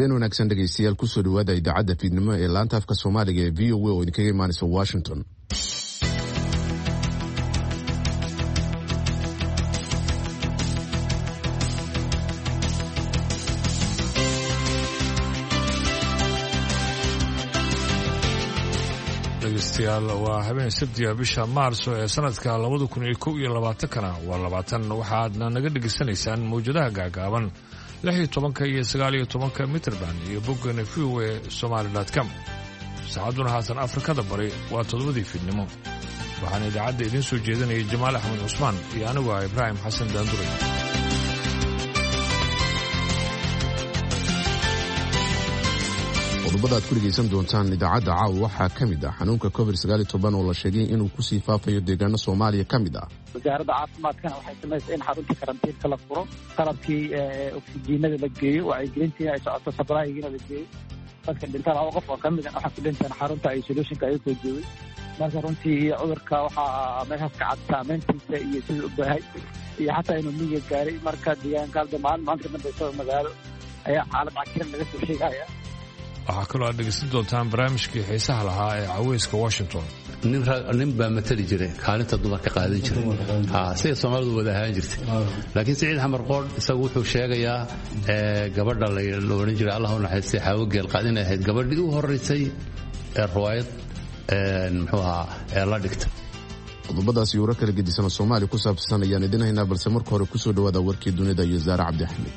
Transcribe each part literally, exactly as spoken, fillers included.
habeen wanaagsan dhegaystayaal kusoo dhawaada idaacadda fiidnimo ee laanta afka Soomaaliga ee V O A oo idinkaga imaanaysa Washington. dhegaystayaal waa habeen sabtiga bisha Maarso ee sanadka labada kun iyo kow iyo labaatan waa labaatan waxaadna naga dhageysanaysaan mawjadaha gaagaaban lix iyo toban iyo sagaal iyo toban mitrban iyo boggeena v o a somali dot com. saacaduna haatan Afrikada bari waa todobadii fiidnimo. waxaan idaacadda idin soo jeedinaya Jamaal Axmed Cusmaan iyo anigu ah Ibraahim Xasan Daandure. qodobada aad ku dhegaysan doontaan idaacadda caawa waxaa ka mid ah xanuunka covid sagaal iyo toban oo la sheegay inuu ku sii faafayo deegaano Soomaaliya ka mid ah. wasaaradda caafimaadkana waxay samaysay in xarunta karantiinka la furo, qalabkii oksijiinada la geeyo, wacyigelintii ay socoto sabraayigiina la geeyo. dadka dhintaan laba qof oo ka mid ah waxaa ku dhinteen xarunta isolationka ay soo joogay. marka runtii cudurka waxaa meeshaas ka cad saameyntiisa iyo sida u baahay iyo xataa inuu miyiga gaaray. marka deegaanka maalin maanta dambaysa magaalo ayaa xaalad cakiran laga soo sheegaya. waxaa kaloo aad dhegaysan doontaan barnaamijkii xiisaha lahaa ee caweyska Washington. nin baa matali jiray kaalinta dumarka qaadan jiray sida Soomaalidu wada ahaan jirtay. laakiin Saciid Xamar Qoor isagu wuxuu sheegayaa gabadha la oran jiray Allah u naxariistay Xaawo Geel qaadin ahayd gabadhii u horeysay ee riwaayad muxuu ahaa ee la dhigtay. qodobadaas iyo warar kala gedisan oo Soomaali ku saabsan ayaan idin haynaa, balse marka hore ku soo dhawaada warkii dunida iyo Zaara Cabdi Axmed.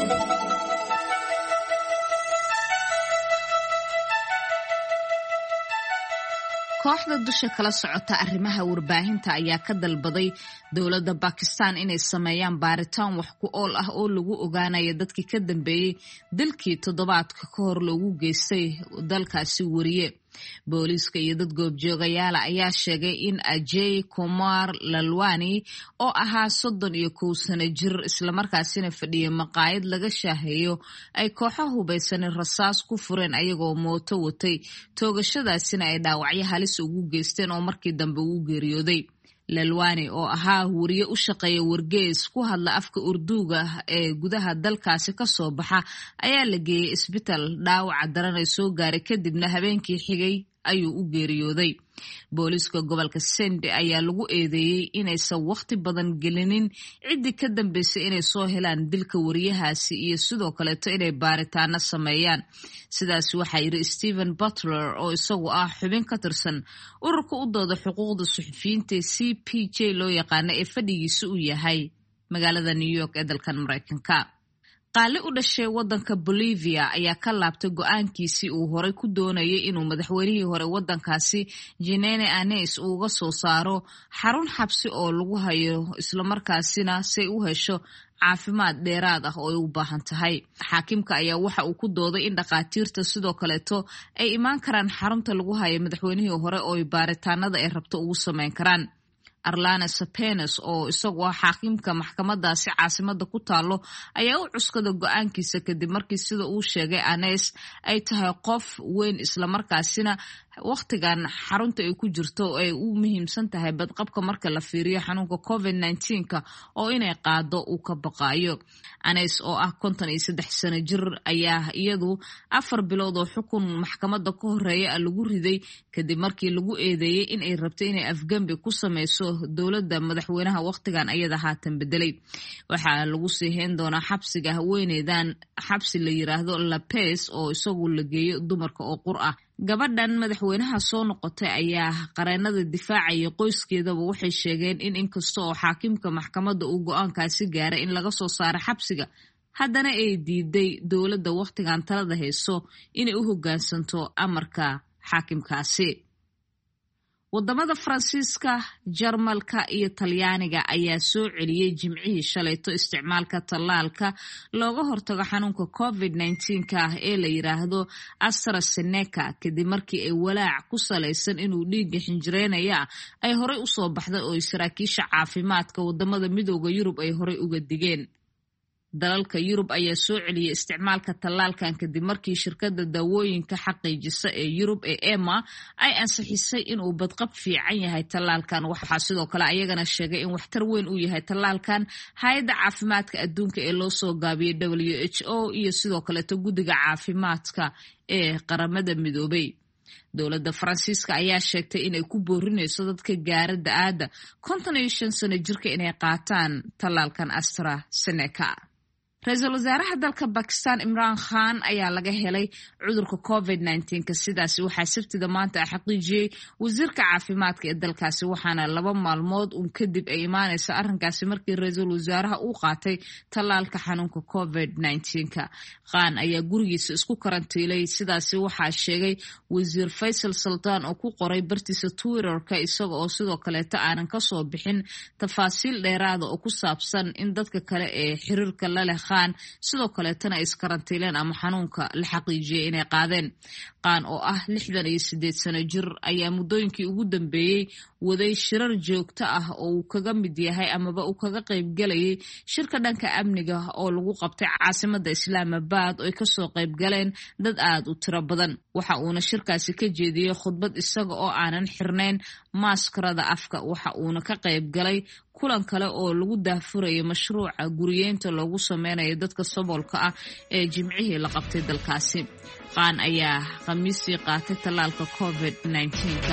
kooxda dusha kala socota arrimaha warbaahinta ayaa ka dalbaday dowladda Pakistan inay sameeyaan baaritaan wax ku ool ah oo lagu ogaanayo dadkii ka dambeeyay dilkii toddobaadka ka hor loogu geystay dalkaasi wariye. booliiska iyo dad goobjoogayaala ayaa sheegay in Ajay Kumar Lalwani oo ahaa soddon iyo kow sano jir islamarkaasina fadhiyay maqaayad laga shaaheeyo ay kooxo hubaysanin rasaas ku fureen ayagoo mooto watay, toogashadaasina ay dhaawacyo halis ugu geysteen oo markii dambe uu geeriyooday. Lalwani oo ahaa wariye u shaqeeya wargeys ku hadla afka Urduga ee gudaha dalkaasi ka soo baxa ayaa la geeyay isbitaal dhaawaca daran ay soo gaaray kadibna habeenkii xigay ayuu u geeriyooday. booliiska gobolka Sindh ayaa lagu eedeeyay inaysan waqti badan gelinin ciddii ka dambeysay inay soo helaan dilka wariyahaasi iyo sidoo kaleeto inay baaritaano sameeyaan. sidaas waxaa yidhi Stephen Butler oo isagu ah xubin ka tirsan ururka u dooda xuquuqda suxufiyiinta C P J loo yaqaano ee fadhigiisa u yahay magaalada New York ee dalkan Mareykanka. qaali u dhashay wadanka Bolivia ayaa ka laabtay go'aankiisii uu horay ku doonayay inuu madaxweynihii hore wadankaasi Janine Áñez uga soo saaro xarun xabsi oo lagu hayo islamarkaasina si u hesho caafimaad dheeraad ah oo ay u baahan tahay. xaakimka ayaa waxa uu ku dooday in dhaqaatiirta sidoo kaleeto ay imaan karaan xarunta lagu hayo madaxweynihii hore oo baaritaanada ay rabto ugu sameyn karaan. Arlana Sapenes oo isagu ah xaakimka maxkamadaasi caasimada ku taalo ayaa u cuskada go'aankiisa kadib markii sida uu sheegay Áñez ay tahay qof weyn islamarkaasina waqtigan xarunta ay ku jirto ay u muhiimsan tahay badqabka marka la fiiriyo xanuunka covid nineteen ka oo inay qaado uu ka baqaayo. Áñez oo ah konton iyo saddex sano jir ayaa iyadu afar bilood oo xukun maxkamada ka horeeya lagu riday kadib markii lagu eedeeyay in ay rabto inay afgambi ku sameyso dowladda madaxweynaha waqtigan ayada haatan bedelay. waxaa lagu sii hayn doonaa xabsiga haweeneydan xabsi la yiraahdo La Paz oo isagu la geeyo dumarka oo qur ah. gabadhan madaxweynaha soo noqotay ayaa qareenada difaacaya qoyskeedaba waxay sheegeen in inkasta oo xaakimka maxkamadda uu go'aankaasi gaaray in laga soo saaro xabsiga, haddana ay diiday dowladda waqtigan talada hayso inay u hoggaansanto amarka xaakimkaasi. wadamada Faransiiska, Jarmalka iyo Talyaaniga ayaa soo celiyay jimcihii shalayto isticmaalka tallaalka looga hortago xanuunka covid nineteen ka ah ee la yiraahdo AstraZeneca kadib markii ay walaac ku salaysan inuu dhiigga xinjireynaya ay horey u soo baxday oo saraakiisha caafimaadka wadamada midowga Yurub ay horey uga digeen. dalalka Yurub ayaa soo celiyay isticmaalka tallaalkan kadib markii shirkadda daawooyinka xaqiijisa ee Yurub ee E M A ay ansixisay inuu badqab fiican yahay tallaalkan. Waxaa sidoo kale ayagana sheegay in waxtar weyn uu yahay tallaalkan hay'adda caafimaadka adduunka ee loo soo gaabiyay W H O iyo sidoo kale guddiga caafimaadka ee qaramada midoobay. dowladda Faransiiska ayaa sheegtay inay ku boorinayso dadka gaara da'aada konton iyo shan sano jirka inay qaataan tallaalkan AstraZeneca. Ra-iisul wasaaraha dalka Bakistan Imran Khan ayaa laga helay cudurka covid nineteen ka sidaasi waxaa sabtida maanta xaqiijiyay wasiirka caafimaadka ee dalkaasi waxaana laba maalmood un kadib ay imaanaysa arrinkaasi markii ra-iisul wasaaraha uu qaatay tallaalka xanuunka covid nineteen ka. Khan ayaa gurigiisa isku karantiilay sidaasi waxaa sheegay wasiir Faisal Sultan oo ku qoray bartiisa Twitter-ka isaga oo sidoo kaleeta aanan ka soo bixin tafaasiil dheeraada oo ku saabsan in dadka kale ee xiriirka la leh Khan sidoo kaleetana iskarantiileen ama xanuunka la xaqiijiyay inay qaadeen. Khan oo ah lixdan iyo siddeed sano jir ayaa muddooyinkii ugu dambeeyay waday shirar joogto ah oo uu kaga mid yahay amaba uu kaga qayb galayay shirka dhanka amniga oo lagu qabtay caasimadda Islamabad oo ay ka soo qayb galeen dad aad u tiro badan. Waxa uuna shirkaasi ka jeediyay khudbad isaga oo aanan xirnayn maskarada afka. Waxa uuna ka qayb galay kulan kale oo lagu daahfurayay mashruuca guriyeynta loogu sameynayo dadka saboolka ah ee jimcihii la qabtay dalkaasi. Khan ayaa khamiistii qaatay tallaalka covid nineteen ka.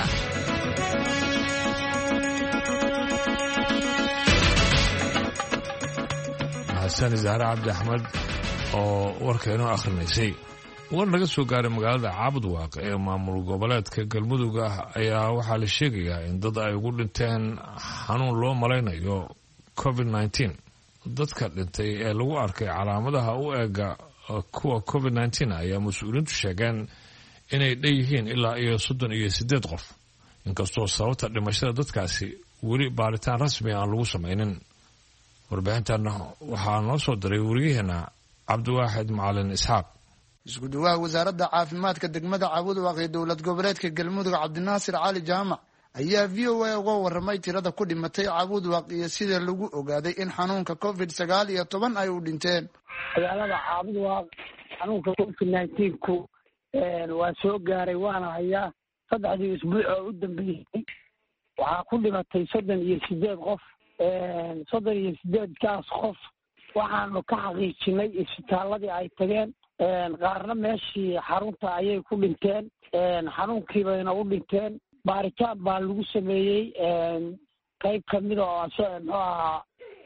xasan Zahra Cabdi Axmed oo warkeenu akhrineysay. war laga soo gaaray magaalada Caabudwaaq ee maamul goboleedka Galmudug ayaa waxaa la sheegayaa in dad ay ugu dhinteen xanuun loo malaynayo covid nineteen. dadka dhintay ee lagu arkay calaamadaha u eega kuwa covid nineteen ayaa mas'uuliyiintu sheegeen inay dheeyihiin ilaa iyo soddon iyo siddeed qof, inkastoo sababta dhimashada dadkaasi weli baaritaan rasmi aan lagu samaynin. warbaahintan waxaa noo soo diray wariyaheena Cabdiwaaxid Macalin Isxaaq. isku dhawaha wasaaradda caafimaadka degmada Caabudwaaq ee dowlad goboleedka Galmudug Cabdinaasir Cali Jaamac ayaa V O A uga warramay tirada ku dhimatay Caabudwaaq iyo sida lagu ogaaday in xanuunka covid sagaal iyo toban ay u dhinteen. magaalada Caabudwaaq xanuunka covid nineteen ku waa soo gaaray waana hayaa saddexdii isbuuc oo u dambeeyay waxaa ku dhimatay soddon iyo siddeed qof. soddon iyo siddeed kaas qof waxaanu ka xaqiijinay isbitaaladii ay tageen. qaarna meeshii xarunta ayay ku dhinteen, xanuunkii bayna u dhinteen. baaritaan baa lagu sameeyey qayb kamida oo muxuu ahaa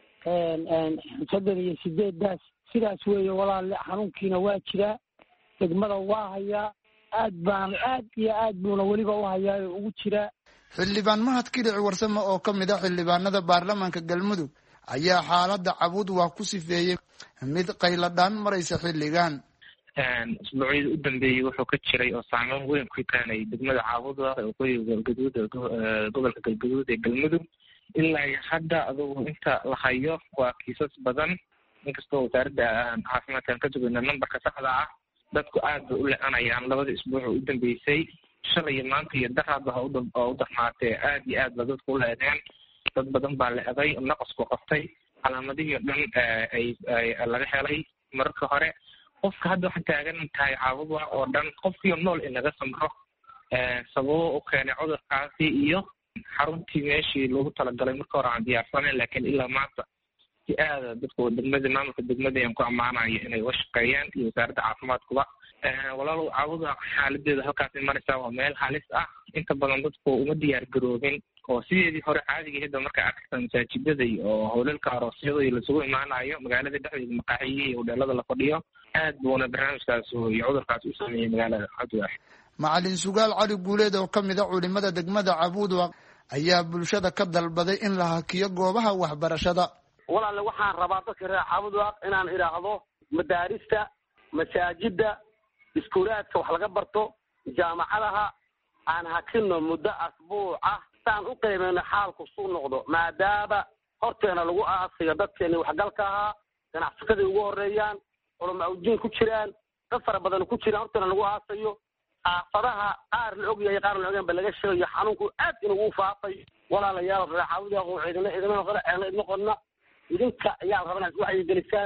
soddon iyo sideedaas. sidaas weeye walaale, xanuunkiina waa jiraa, degmada waa hayaa, aad baan aad iyo aad buuna weliba u hayaa oo ugu jiraa. xildhibaan Mahad Kilic Warsamo oo ka mid ah xildhibaanada baarlamaanka Galmudug ayaa xaaladda Caabudwaaq ku sifeeyey mid qayladhaan maraysa xilligan. isbuucyadii u dambeeyey wuxuu ka jiray oo saameyn weyn ku keenay degmada Caabudwaaq ee waqooyiga galgaduud gobolka galgaduud ee Galmudug. ilaa hadda adugu inta la hayo waa kiisas badan, inkastoo wasaaradda caafimaadkan ka sugayna nambarka saxda ah. dadku aad bay u lecanayaan labada isbuuc u dambeysay. shalay iyo maanta iyo daraadba ha u darmaatee aad iyo aad ba dadku u leedeen. dad badan baa leeday, naqasku qaftay, calaamadihii o dhan ay laga helay. mararka hore qofka hadda waxaa taagan tahay Caabudwaaq oo dhan qofkii nool in laga samro sababo u keenay cudurkaasi iyo xaruntii meeshii loogu talagalay marka hore aan diyaarsaneyn, laakiin ilaa maanta si aada dadku degmada maamulka degmada aan ku ammaanayo inay uga shaqeeyaan iyo wasaaradda caafimaadkuba. walaalow Caabudwaaq xaaladeeda halkaasi maraysaa waa meel halis ah. inta badan dadku uma diyaar garoobin oo sideedii hore caadiga hadda markay arkaysa masaajidada iyo howlalka aroosyada iyo lasugu imaanayo magaalada dhexdeeda maqaaxiyihi iyo hodheelada la fadhiyo, aad buuna barnaamijkaas iyo cudurkaas u sameeyey magaalada Caabudwaaq. Macalin Sugaal Cali Guuleed oo ka mid ah culimada degmada Caabudwaaq ayaa bulshada ka dalbaday in la hakiyo goobaha waxbarashada. walaale waxaan rabaa dadka reer Caabudwaaq inaan idhaahdo madaarista, masaajida, iskuulaadka wax laga barto, jaamacadaha aan hakino muddo asbuuc ah saan u qiimeyno xaalku suu noqdo, maadaama horteena lagu aasiyo dadkeeni waxgalka ahaa, ganacsatada ugu horeeyaan, culamo awjiin ku jiraan, dad fara badan ku jiraan, horteena lagu aasayo. aafadaha qaar la ogyahay qaar la ogaan ba laga sheegayo xanuunku aad inuu u faafay. walaalayaal reer Caabudwaaq oo ciidana ciidana qala ciidana qonna idinka ayaa rabnaa wax ay gelisaan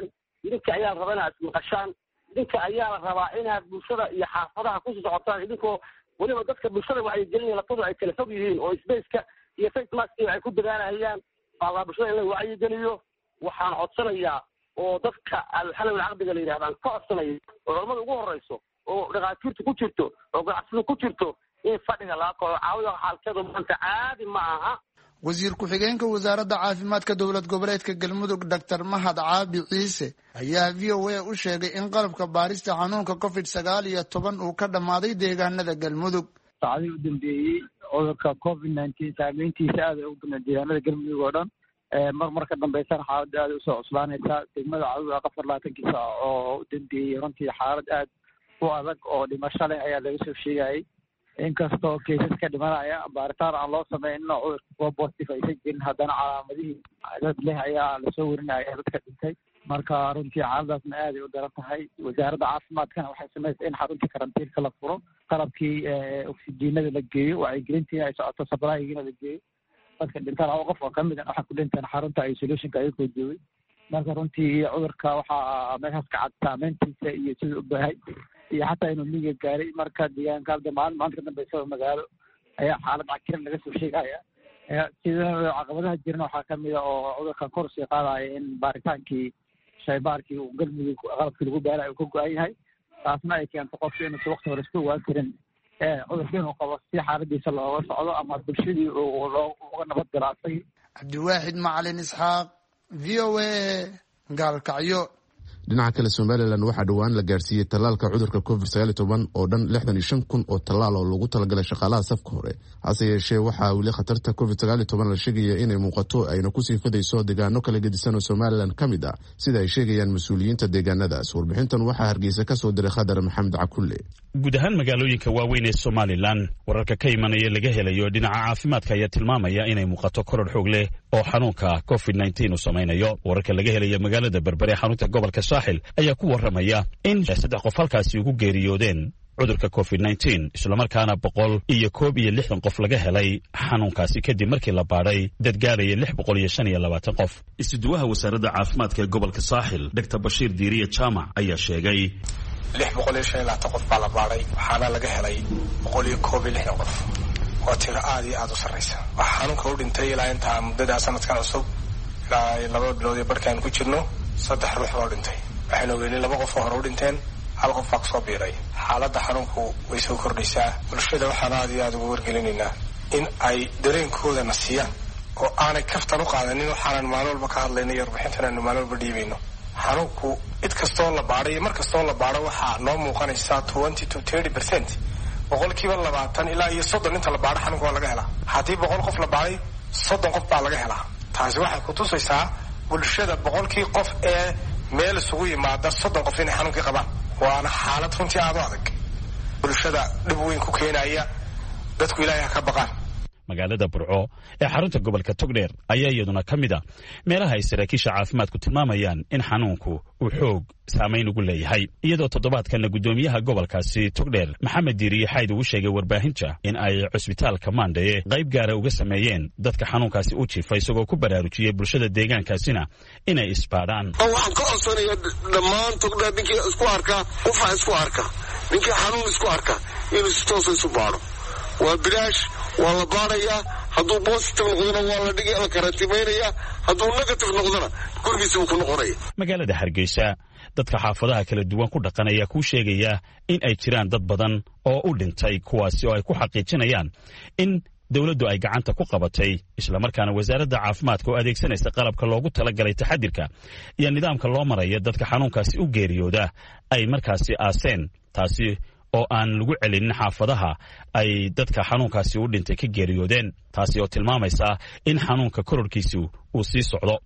idinka ayaa la rabaa inaad ismaqashaan idinka ayaa la rabaa inaad bulshada iyo xaafadaha ku socotaan idinkoo weliba dadka bulshada waxay gelin latadu ay kala fog yihiin oo spaceka iyo face maskiga ay ku dadaalahayaan baa bulshada in la wacyigeliyo waxaan codsanayaa oo dadka alxalal caqdiga la yidhahdaan ka codsanaya oo culamada ugu horeyso oo dhaqaatiirta ku jirto oo ganacsida ku jirto in fadhiga laga koro caawida xaalkeedu maanta caadi ma aha. wasiir ku-xigeenka wasaaradda caafimaadka dowlad goboleedka galmudug doctor mahad caabi ciise ayaa v o a u sheegay in qalabka baarista xanuunka covid sagaal iyo toban uu ka dhammaaday deegaanada galmudug. saacadii u dambeeyey cudurka covid nineteen saameyntiisa aad ay u badnaa deegaanada galmudug oo dhan mar marka dambeysana xaalada aad usoo cuslaanaysa degmada caduda afar labaatanki saac oo u dambeeyey runtii xaalad aad u adag oo dhimasho leh ayaa laga soo sheegayay inkastoo kaysas ka dhimanaya baaritaan aan loo sameynno cudurka kuwa positive aysan jirin haddana calaamadihii dad leh ayaa lasoo warinaya dadka dhintay marka runtii xaaladaasna aaday u daran tahay. wasaaradda caafimaadkana waxay samaysay in xaruntii karantiilka la furo qalabkii oksijiinada la geeyo wacyigelintii ay socoto sabraayigiina la geeyo dadka dhintaan laba qof oo kamid a waxaa ku dhinteen xarunta isolationka ayagoo joogay marka runtii cudurka waxaa meeshaas ka cad saameyntiisa iyo sida u baahay iyo xataa inuu miyiga gaaray marka deegaanka hadda maalin maanta ka dambeysa magaalo ayaa xaalad cakiran laga soo sheegaya sida caqabadaha jirana waxaa kamid a oo cudurka kor sii qaadaya in baaritaankii shaybaarkii uu galmudug qalabkii lagu baarayo uu ka go-an yahay taasna ay keento qofka inuusa wakti hore iska ogaan karin cudurka inuu qabo si xaaladiisa looga socdo ama bulshadii uga nabad galaasay. cabdiwaaxid macalin isxaaq v o a gaalkacyo. dhinaca kale somalilan waxaa dhowaan la gaarsiiyey tallaalka cudurka covid sagaal iyo toban oo dhan lixdan iyo shan kun oo tallaal oo loogu talagalay shaqaalaha safka hore hase yeeshee waxaa weli khatarta covid sagaal iyo toban la sheegaya inay muuqato ayna kusii fidayso deegaano kala gedisan oo somalilan ka mid ah sida ay sheegayaan mas-uuliyiinta deegaanadaas. warbixintan waxaa hargeysa ka soo diray khadar maxamed cakulle. guud ahaan magaalooyinka waaweyn ee somalilan wararka ka imanaya laga helayo dhinaca caafimaadka ayaa tilmaamaya inay muuqato koror xoog leh oo xanuunka covid nineteen uu samaynayo. wararka laga helaya magaalada berbere xarunta gobolka saaxil ayaa ku waramaya in saddex qof halkaasi ugu geeriyoodeen cudurka covid nineteen islamarkaana boqol iyo koob iyo lixdan qof laga helay xanuunkaasi kadib markii la baadhay dad gaaraya lix boqol iyo shan iyo labaatan qof. isuduwaha wasaaradda caafimaadka ee gobolka saaxil doctor bashiir diiriye jaamac ayaa sheegay lix boqol iyo shan iyo labaatan qof baa la baadhay waxaana laga helay boqol iyo koob iyo lixdan qof waa tiro aad iyo aad u sarraysa. waxaa xanuunka u dhintay ilaa intaa muddadaa sanadkan cusub ilaa laba bilood iyo barkaan ku jirno saddex ruux baa u dhintay waxaynu ogeynay laba qof oo hore u dhinteen hal qof baa kusoo biiray. xaaladda xanuunku way soo kordhaysaa bulshada waxaan aad iyo aad ugu wargelinaynaa in ay dareenkoodana siiyaan oo aanay kaftan u qaadanin waxaanan maalin walba ka hadlaynay iyo warbixintan aanu maalin walba dhiibayno. xanuunku cid kastoo la baadhay iyo mar kastoo la baadho waxaa noo muuqanaysaa twenty to thirty percent boqolkiiba labaatan ilaa iyo soddon inta la baadho xanuunka waa laga helaa. haddii boqol qof la baadhay soddon qof baa laga helaa. taasi waxay kutusaysaa bulshada boqolkii qof ee meel isugu yimaada soddon qof inay xanuunkii qabaan waana xaalad runtii aad u adag bulshada dhib weyn ku keenaya. dadku ilaahay ha ka baqaan. magaalada burco ee xarunta gobolka togdheer ayaa iyaduna ka mid a meelaha ay saraakiisha caafimaadku tilmaamayaan in xanuunku uu xoog saamayn ugu leeyahay iyadoo toddobaadkanna guddoomiyaha gobolkaasi togdheer maxamed diiriye xayd uu sheegay warbaahinta in ay cusbitaalka maandhaye qayb gaara uga sameeyeen dadka xanuunkaasi u jiifa isagoo ku baraarujiyey bulshada deegaankaasina inay isbaadhaan. waxaan ka codsanaya dhammaan togdheer ninkii isku arka qufac isku arka ninkii xanuun isku arka inuu si toosa isu baadho. waa bilaash waa la baadhayaa hadduu positive noqdona waa la dhigi la karantiimaynayaa hadduu negative noqdona gurigiisa uu ku noqonaya. magaalada hargeysa dadka xaafadaha kala duwan ku dhaqan ayaa kuu sheegaya in ay jiraan dad badan oo u dhintay kuwaasi oo ay ku xaqiijinayaan in dowladdu ay gacanta ku qabatay islamarkaana wasaaradda caafimaadka oo adeegsanaysa qalabka loogu talagalay taxadirka iyo nidaamka loo maraya dadka xanuunkaasi u geeriyooda ay markaasi aaseen taasi oo aan lagu celinin xaafadaha ay dadka xanuunkaasi u dhintay ka geeriyoodeen taasi oo tilmaamaysa in xanuunka kororkiisu uu sii socdo.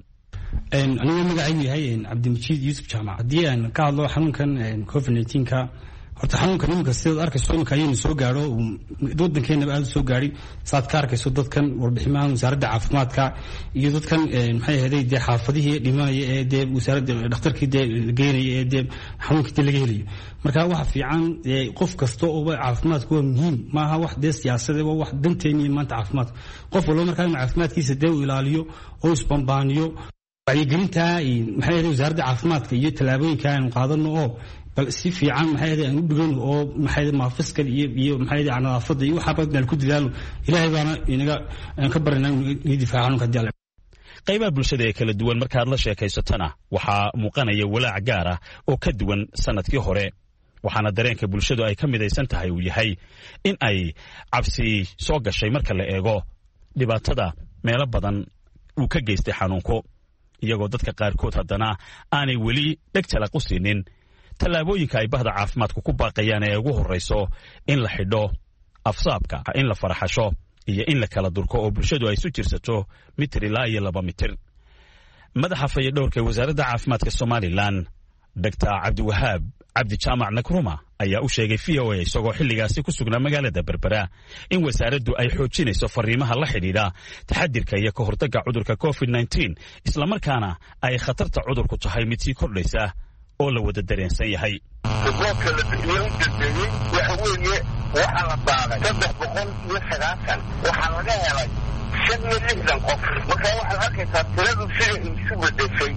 aniga magacaygu yahay cabdimajiid yuusuf jaamac. haddii aan ka hadlo xanuunkan covid nineteenka horta xanuunkan iminka sidaad arkayso iminka ayaynu soo gaadho wadankeenaba aada u soo gaadhay saaad ka arkayso dadkan warbiximahan wasaaradda caafimaadka iyo dadkan maxay ahaday dee xaafadihii dhimanaya ee dee wasaaradda dhakhtarkii dee geynaya ee dee xanuunkii dee laga helayo. marka waxa fiican qof kasta oo caafimaadku waa muhiim maaha wax dee siyaasade waa wax danteeni maanta caafimaadka qof walba markaa inuu caafimaadkiisa dee u ilaaliyo oo isbambaaniyo wacyigelinta maxay ahayd wasaaradda caafimaadka iyo tallaabooyinka aan qaadano oo bal si fiican maxay ahayd aan u dhigano oo maxay ahayd maafiskal iyo iyo maxay ahayd nadaafadda iyo waxa badan ku dadaalo ilaahay baana inaga ka baranaa in difaacan ka diyaar qaybaha bulshada ee kala duwan markaad la sheekaysatana waxaa muuqanaya walaac gaar ah oo ka duwan sanadkii hore waxaana dareenka bulshadu ay ka midaysan tahay uu yahay in ay cabsi soo gashay marka la eego dhibaatada meelo badan uu ka geystay xanuunku iyagoo dadka qaarkood haddana aanay weli dheg talaq u siinin tallaabooyinka ay bahda caafimaadku ku baaqayaan ee ugu horrayso in la xidho afsaabka in la faraxasho iyo in la kala durko oo bulshadu ay isu jirsato mitir ilaa iyo laba mitir madaxa fayadhowrka wasaaradda caafimaadka somalilan doctor cabdiwahaab cabdi jaamac nakruma ayaa u sheegay v o a isagoo xilligaasi ku sugnaa magaalada berbera in wasaaraddu ay xoojinayso fariimaha la xidhiidha taxadirka iyo ka hortagga cudurka covid nneteen islamarkaana ay khatarta cudurku tahay mid sii kordhaysa oo la wada dareensan yahay riboodka la bixiye u dambeeyey waxa weeye waxaa la baaday saddex boqol iyo sagaashan waxaa laga helay shan iyo lixdan qof marka waxaad arkaysaa tiradu sida isu bedeshay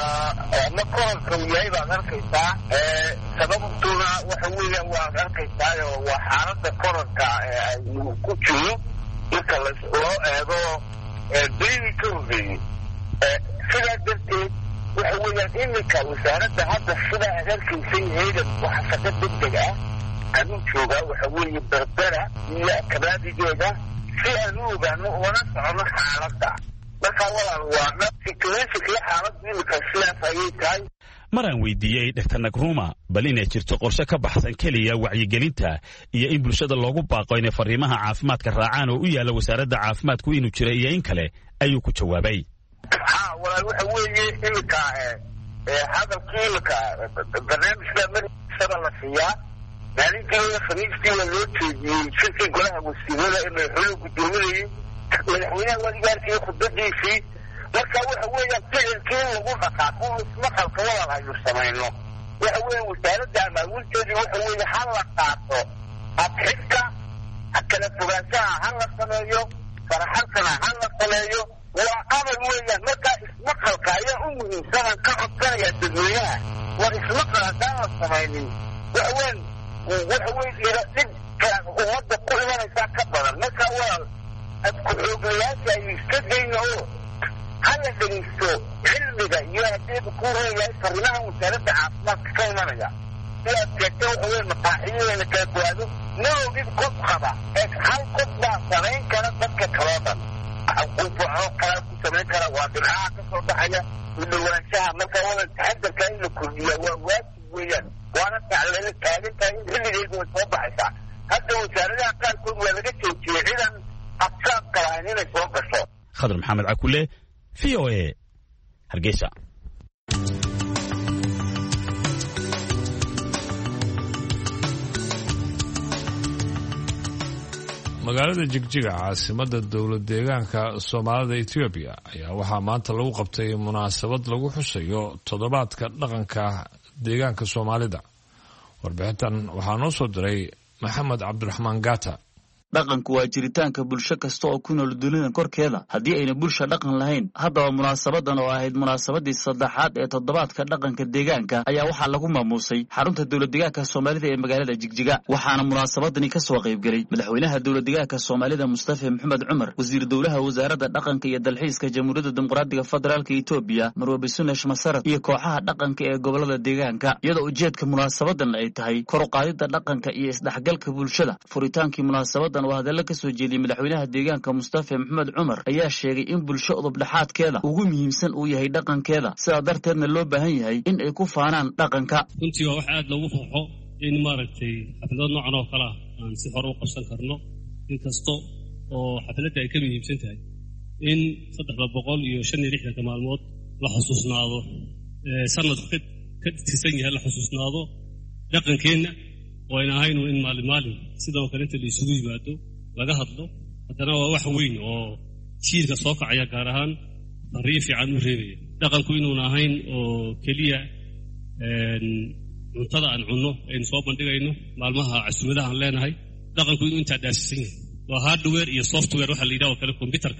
ama kororka uu yahay baad arkaysaa sababtuna waxa weeyaan waad arkaysaayo waa xaaladda kororka aynu ku jiro marka loo eego beydii ka horreeyey sidaa darteed waxa weeyaan iminka wasaaradda hadda sidaa aad arkaysay haydan waxa shaqo degdeg ah anuu joogaa waxa weeye berbera iyo kabaadigeeda si aan u ogaano wana socono xaaladda markaa walaal waa siklesikle xaaladda iminka sidaas ayay tahay maraan weydiiyey doctor nakruma bal inay jirto qorshe ka baxsan keliya wacyigelinta iyo in bulshada loogu baaqo inay fariimaha caafimaadka raacaan oo u yaalla wasaaradda caafimaadku inuu jira iyo in kale ayuu ku jawaabay ha walaal waxa weeye iminka hadalkii iminka barnaamijka marishada la siiyaa maalintii khamiistii waa loo jeediyey shirkii golaha wasiirada ee madaxweynuhu guddoominayay madaxweynaha wadigaarkii khudbadiisii marka waxa weeyaan ficilkii lagu dhaqaaqo ismaqalka walaal aynu samayno waxa weeye wasaaradda amaawilteedii waxa weeye ha la qaato adxidka kala fogaanshaha ha la sameeyo faraxalkana ha la sameeyo waa amal weeyaan markaa ismaqalka ayaa u muhiimsanan ka codsanaya dadweynaha war ismaqal haddaan la samaynin waxa weyn waxa weyn dhibka ummadda ku imanaysaa ka badan marka walaal ku-xooglayaasha ay iska dayna oo hala dhegeysto cilmiga iyo hadeeba ku reeyahay fariimaha wasaaradda caafimaadka ka imanaya sidaad sheegta waxa weyn maqaaxiyadeena kala gowaado nalowgid kod qaba ee hal kod baa samayn kara dadka kaloo dhan qufaco kala ku samayn kara waa dhinacaha ka soo baxaya u dhawaanshaha marka walaal taxadarka in la kordhiya waa waajib weeyaan waana tacleela taagan tahay in xilligeedu way soo baxaysaa hadda wasaaradaha qaarkood waa laga joojiyey cidan absaabka lahayn inay soo gasho khadar maxamed cakule v o a hargeysa magaalada jigjiga caasimadda dowlad deegaanka soomaalida etoobiya ayaa waxaa maanta lagu qabtay munaasabad lagu xusayo toddobaadka dhaqanka deegaanka soomaalida warbixintan waxaa noo soo diray maxamed cabdiraxmaan gaata dhaqanku waa jiritaanka bulsho kasta oo ku nool dunida korkeeda haddii ayna bulsha dhaqan lahayn haddaba munaasabadan oo ahayd munaasabadii saddexaad ee toddobaadka dhaqanka deegaanka ayaa waxaa lagu maamuusay xarunta dowladdeegaanka soomaalida ee magaalada jigjiga waxaana munaasabadani ka soo qaybgelay madaxweynaha dowladdeegaanka soomaalida mustafa maxamed cumar wasiir dowlaha wasaaradda dhaqanka iyo dalxiiska jamhuuriyadda dimuqraadiga federaalka etoobiya marwabi sunesh masarad iyo kooxaha dhaqanka ee gobolada deegaanka iyadoo ujeedka munaasabadan ay tahay kor u qaadidda dhaqanka iyo isdhexgalka bulshada furitaankii munaasabadan oo hadalla ka soo jeediyey madaxweynaha deegaanka mustafa maxamed cumar ayaa sheegay in bulsho udubdhaxaadkeeda ugu muhiimsan uu yahay dhaqankeeda sidaa darteedna loo baahan yahay in ay ku faanaan dhaqanka runtii waa wax aad loogu farxo in maaragtay xaflad noocan oo kale ah aan si hore u qabsan karno inkasta oo xafladda ay ka muhiimsan tahay in saddexda boqol iyo shan iyo lixdanka maalmood la xusuusnaado sanadku ka tirsan yahay la xusuusnaado dhaqankeenna oo ayna ahaynu in maalin maalin sidoo kale inta la isugu yimaado laga hadlo haddana waa wax weyn oo jiilka soo kacaya gaar ahaan fariin fiican u reebaya dhaqanku inuuna ahayn oo keliya cuntada aan cunno aynu soo bandhigayno maalmaha casuumadaha aan leenahay dhaqanku inuu intaa dhaasisan yahay waa hardware iyo software waxa la yidhaha oo kale combyuterka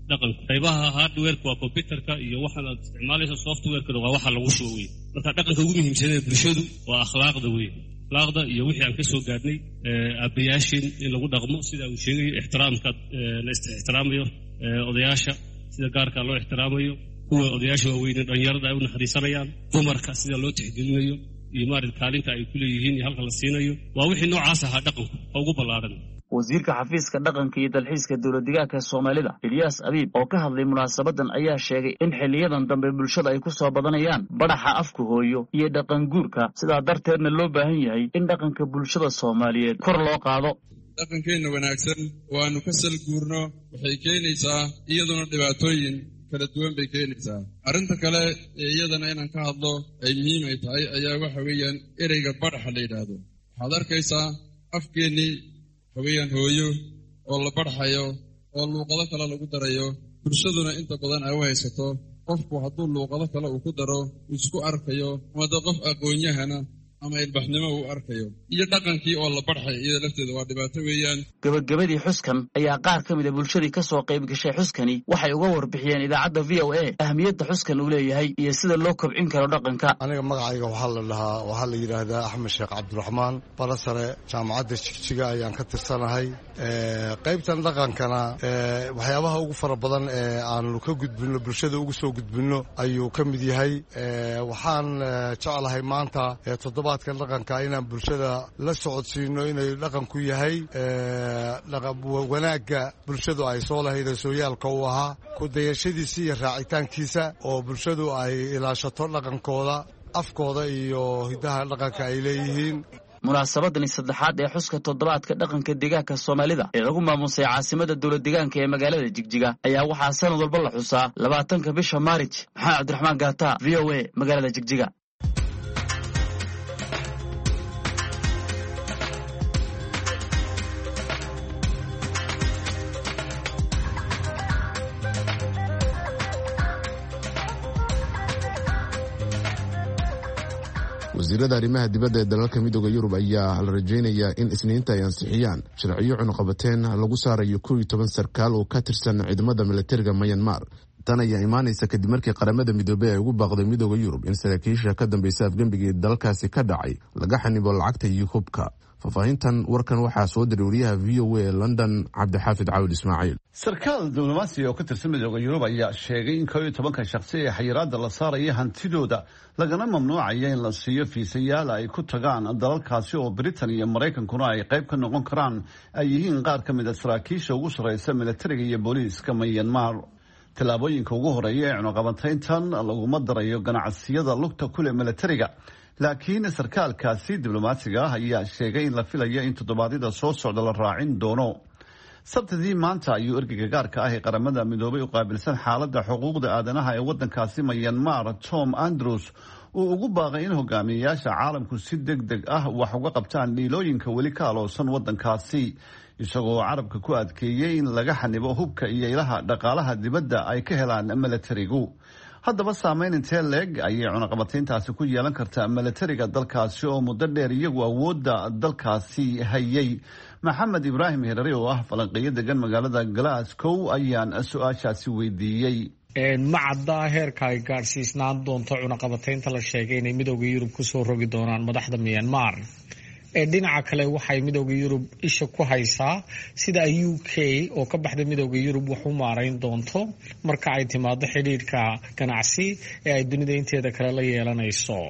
dhaqanka qaybaha hardwareka waa computerka iyo waxaan aad isticmaalaysa softwarekana waa waxa lagu shubo wey marka dhaqanka ugu muhiimsan ee bulshadu waa akhlaaqda wey akhlaaqda iyo wixii aan ka soo gaadhnay aabayaashin in lagu dhaqmo sida uu sheegayo ixtiraamka la ixtiraamayo odayaasha sida gaarka loo ixtiraamayo kuwa odayaasha waaweyn dhalinyarada ay u naxariisanayaan dumarka sida loo tixgelinayo iyo maarid kaalinta ay ku leeyihiin iyo halka la siinayo waa wixii noocaas ahaa dhaqanku oo ugu ballaaran wasiirka xafiiska dhaqanka iyo dalxiiska dowladdeegaanka Soomaalida Ilyas Abiib oo ka hadlay munaasabadan ayaa sheegay in xiliyadan dambe bulshada ay ku soo badanayaan badaxa afku hooyo iyo dhaqan guurka sidaa darteedna loo baahan yahay in dhaqanka bulshada Soomaaliyeed kor loo qaado dhaqankeena wanaagsan waanu ka sal guurno waxay keenaysaa iyaduna dhibaatooyin kala duwan bay keenaysaa arrinta kale ee iyadana inaan ka hadlo ay muhiim ay tahay ayaa waxa weeyaan ereyga badaxa la yidhaahdo waxaad arkaysaa afkeennii haweenan hooyo oo la barxayo oo luuqado kale lagu darayo bulshaduna inta badan ay u haysato qofku hadduu luuqado kale uu ku daro isku arkayo ama dad qof aqoon-yahana ama ilbaxnimo uu arkayo iyo dhaqankii oo la barxay iyada lafteeda waa dhibaato weeyaan gabagabadii xuskan ayaa qaar ka mid a bulshadii ka soo qayb gashay xuskani waxay uga warbixiyeen idaacadda v o a ahmiyadda xuskan uu leeyahay iyo sida loo kobcin karo dhaqanka aniga magacayga waxaa la dhahaa waxaa la yidhaahdaa axmed sheekh cabdiraxmaan balasare jaamacadda jigjiga ayaan ka tirsanahay qaybtan dhaqankana waxyaabaha ugu fara badan ee aanu ka gudbinno bulshada ugu soo gudbinno ayuu ka mid yahay waxaan jeclahay maanta toddobaadkan dhaqanka inaan bulshada la socodsiino inay dhaqanku yahay wanaagga bulshadu ay soo lahayd sooyaalka u ahaa ku dayashadiisa iyo raacitaankiisa oo bulshadu ay ilaashato dhaqankooda afkooda iyo hidaha dhaqanka ay leeyihiin munaasabadani saddexaad ee xuska toddobaadka dhaqanka deegaanka Soomaalida ee lagu maamusay caasimada dowlad deegaanka ee magaalada Jigjiga ayaa waxaa sanad walba la xusaa labaatanka bisha Maarch maxaa Cabdiraxmaan Gaata V O A magaalada Jigjiga wasiirada arrimaha dibadda ee dalalka midooda Yurub ayaa la rajaynayaa in isniinta ay ansixiyaan sharciyo cunaqabateen lagu saarayo kow iyo toban sarkaal oo ka tirsan ciidamada militariga Myanmar tan ayaa imaanaysa kadib markii qaramada midoobay ay ugu baaqday midooda Yurub in saraakiisha ka dambaysa afgembigii dalkaasi ka dhacay laga xanibo lacagta iyo hubka fafaahintan warkan waxaa soo diray wariyaha V O A London Cabdixaafid Caawil Ismaaciil sarkaal diblomaasi oo ka tirsan midooda Yurub ayaa sheegay in kow iyo tobanka shakhsi ee xayiraadda la saaraya hantidooda lagana mamnuucaya in la siiyo fiisayaal ay ku tagaan dalalkaasi oo Britain iyo Mareykankuna ay qayb ka noqon karaan ay yihiin qaar ka mid ah saraakiisha ugu sareysa militariga iyo booliiska Myanmar tallaabooyinka ugu horeeya ee cunaqabatayntan laguma darayo ganacsiyada lugta ku leh militariga laakiin sarkaalkaasi diblomaasiga ah ayaa sheegay in la filayo in toddobaadyada soo socda la raacin doono sabtidii maanta ayuu ergeyga gaarka ah ee qaramada midoobay u qaabilsan xaaladda xuquuqda aadanaha ee waddankaasi Myanmar Tom Andrews uu ugu baaqay in hogaamiyayaasha caalamku si deg deg ah wax uga qabtaan dhiilooyinka weli ka aloosan waddankaasi isagoo carabka ku adkeeyey in laga xanibo hubka iyo ilaha dhaqaalaha dibadda ay ka helaan militarigu haddaba saameyn intee leeg ayay cunaqabatayntaasi ku yeelan kartaa militariga dalkaasi oo muddo dheer iyagu awoodda dalkaasi hayay maxamed ibraahim herari oo ah falanqeeyo degan magaalada Glasgow ayaan su-aashaasi weydiiyey ma cadda heerka ay gaadhsiisnaan doonto cunaqabataynta la sheegay inay midooda Yurub ku soo rogi doonaan madaxda Myanmar ee dhinaca kale waxay midooda Yurub isha ku haysaa sida U K oo ka baxday midooda Yurub wax u maareyn doonto marka ay timaado xiriirka ganacsi ee ay dunida inteeda kale la yeelanayso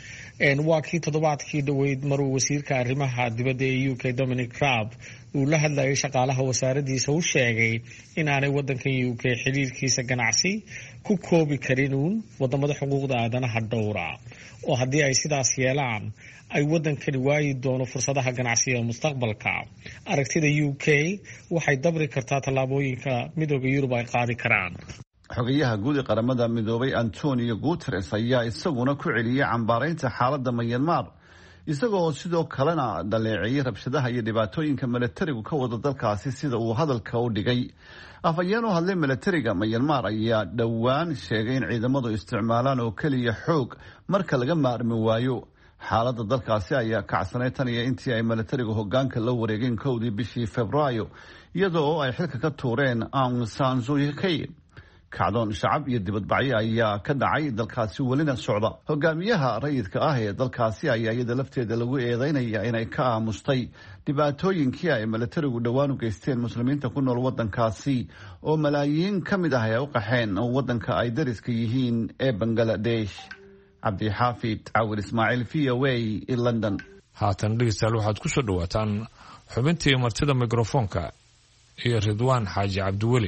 waa kii toddobaadkii dhaweyd maruu wasiirka arrimaha dibadda ee U K Dominic Raab uu la hadlayay shaqaalaha wasaaradiisa u sheegay in aanay waddankan U K xiriirkiisa ganacsi ku koobi karin uun wadamada xuquuqda aadanaha dhowra oo haddii ay sidaas yeelaan ay waddankani waayi doono fursadaha ganacsiga mustaqbalka aragtida U K waxay dabri kartaa tallaabooyinka midooda Yurub ay qaadi karaan xogayaha guud ee qaramada midoobay Antonio Guterres ayaa isaguna ku celiyay cambaaraynta xaaladda Myanmar isagoo sidoo kalena dhaleeceeyay rabshadaha iyo dhibaatooyinka militarigu ka wada dalkaasi sida uu hadalka u dhigay afhayeen u hadlay militariga Myanmar ayaa dhowaan sheegay in ciidamadu isticmaalaan oo keliya xoog marka laga maarmi waayo xaaladda dalkaasi ayaa kacsanay tan iyo intii ay militarigu hoggaanka la wareegeen kowdii bishii Febraayo iyadoo ay xilka ka tuureen Aung San Suu Kyi. kacdoon shacab iyo dibadbacyo ayaa ka dhacay dalkaasi welina socda. hogaamiyaha rayidka ah ee dalkaasi ayaa iyada lafteeda lagu eedeynaya inay ka aamustay dhibaatooyinkii ay milatarigu dhowaan u geysteen muslimiinta ku nool wadankaasi oo malaayiin ka mid ah ay u qaxeen wadanka ay dariska yihiin ee Bangladesh. cabdixaafid cawir ismaaciil v o a London. haatan dhegeystayaal waxaad ku soo dhawaataan xubintii martida mikrofoonka iyo Ridwaan Xaaji Cabdiweli.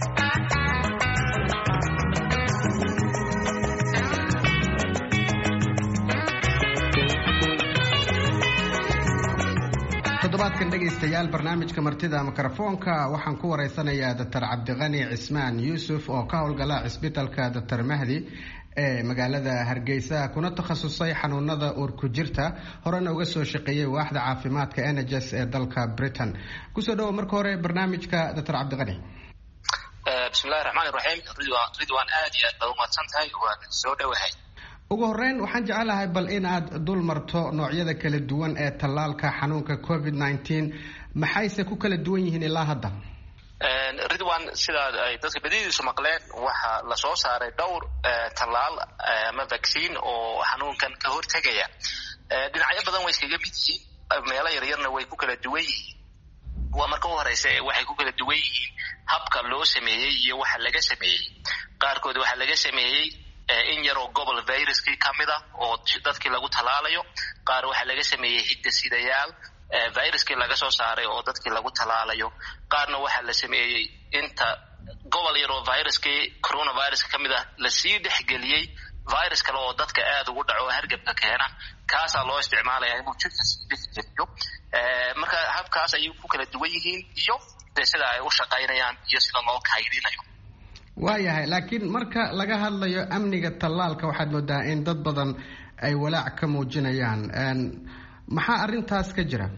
toddobaadkan dhegaystayaal barnaamijka martida mikrofoonka waxaan ku wareysanayaa Dr. Cabdiqani Cismaan Yuusuf oo ka howlgala cisbitaalka Dr. Mahdi ee magaalada Hargeysa kuna takhasusay xanuunada uur ku jirta horena uga soo shaqeeyay waaxda caafimaadka N H S ee dalka Britain. kusoo dhawo marka hore barnaamijka Dr. Cabdiqani. bismillaahir rahmaanir rahiim. Ridwaan aad iyo aad u mahadsantahay waan soo dhawahay. ugu horeyn waxaan jecelahay bal in aad dul marto noocyada kala duwan ee tallaalka xanuunka covid nineteen maxayse ku kala duwan yihiin ilaa hadda? Ridwaan sida ay dadka badidiisu maqleen waxa la soo saaray dhowr tallaal ama vaccine oo xanuunkan ka hortagaya. dhinacyo badan way iskaga mid yihiin, meelo yaryarna way ku kala duwan yihiin. waa marka u horeysa waxay ku kala duwan yihiin habka loo sameeyey iyo waxa laga sameeyey. qaarkood waxa laga sameeyey in yaroo gobol viruskii ka mid ah oo dadkii lagu talaalayo. qaar waxaa laga sameeyey hidda-sidayaal viruskii laga soo saaray oo dadkii lagu talaalayo. qaarna waxaa la sameeyey inta gobol yaroo viruskii coronaviruska ka mid ah lasii dhexgeliyey virus kale oo dadka aad ugu dhaco oo hargabka keena. kaasaa loo isticmaalaya inuu jirka sii dhexgeliyo. marka habkaas ayay ku kala duwan yihiin iyo sida ay u shaqaynayaan iyo sida loo kaydinayo. waayahay, laakiin marka laga hadlayo amniga tallaalka waxaad moodaa in dad badan ay walaac ka muujinayaan. maxaa arrintaas ka jira?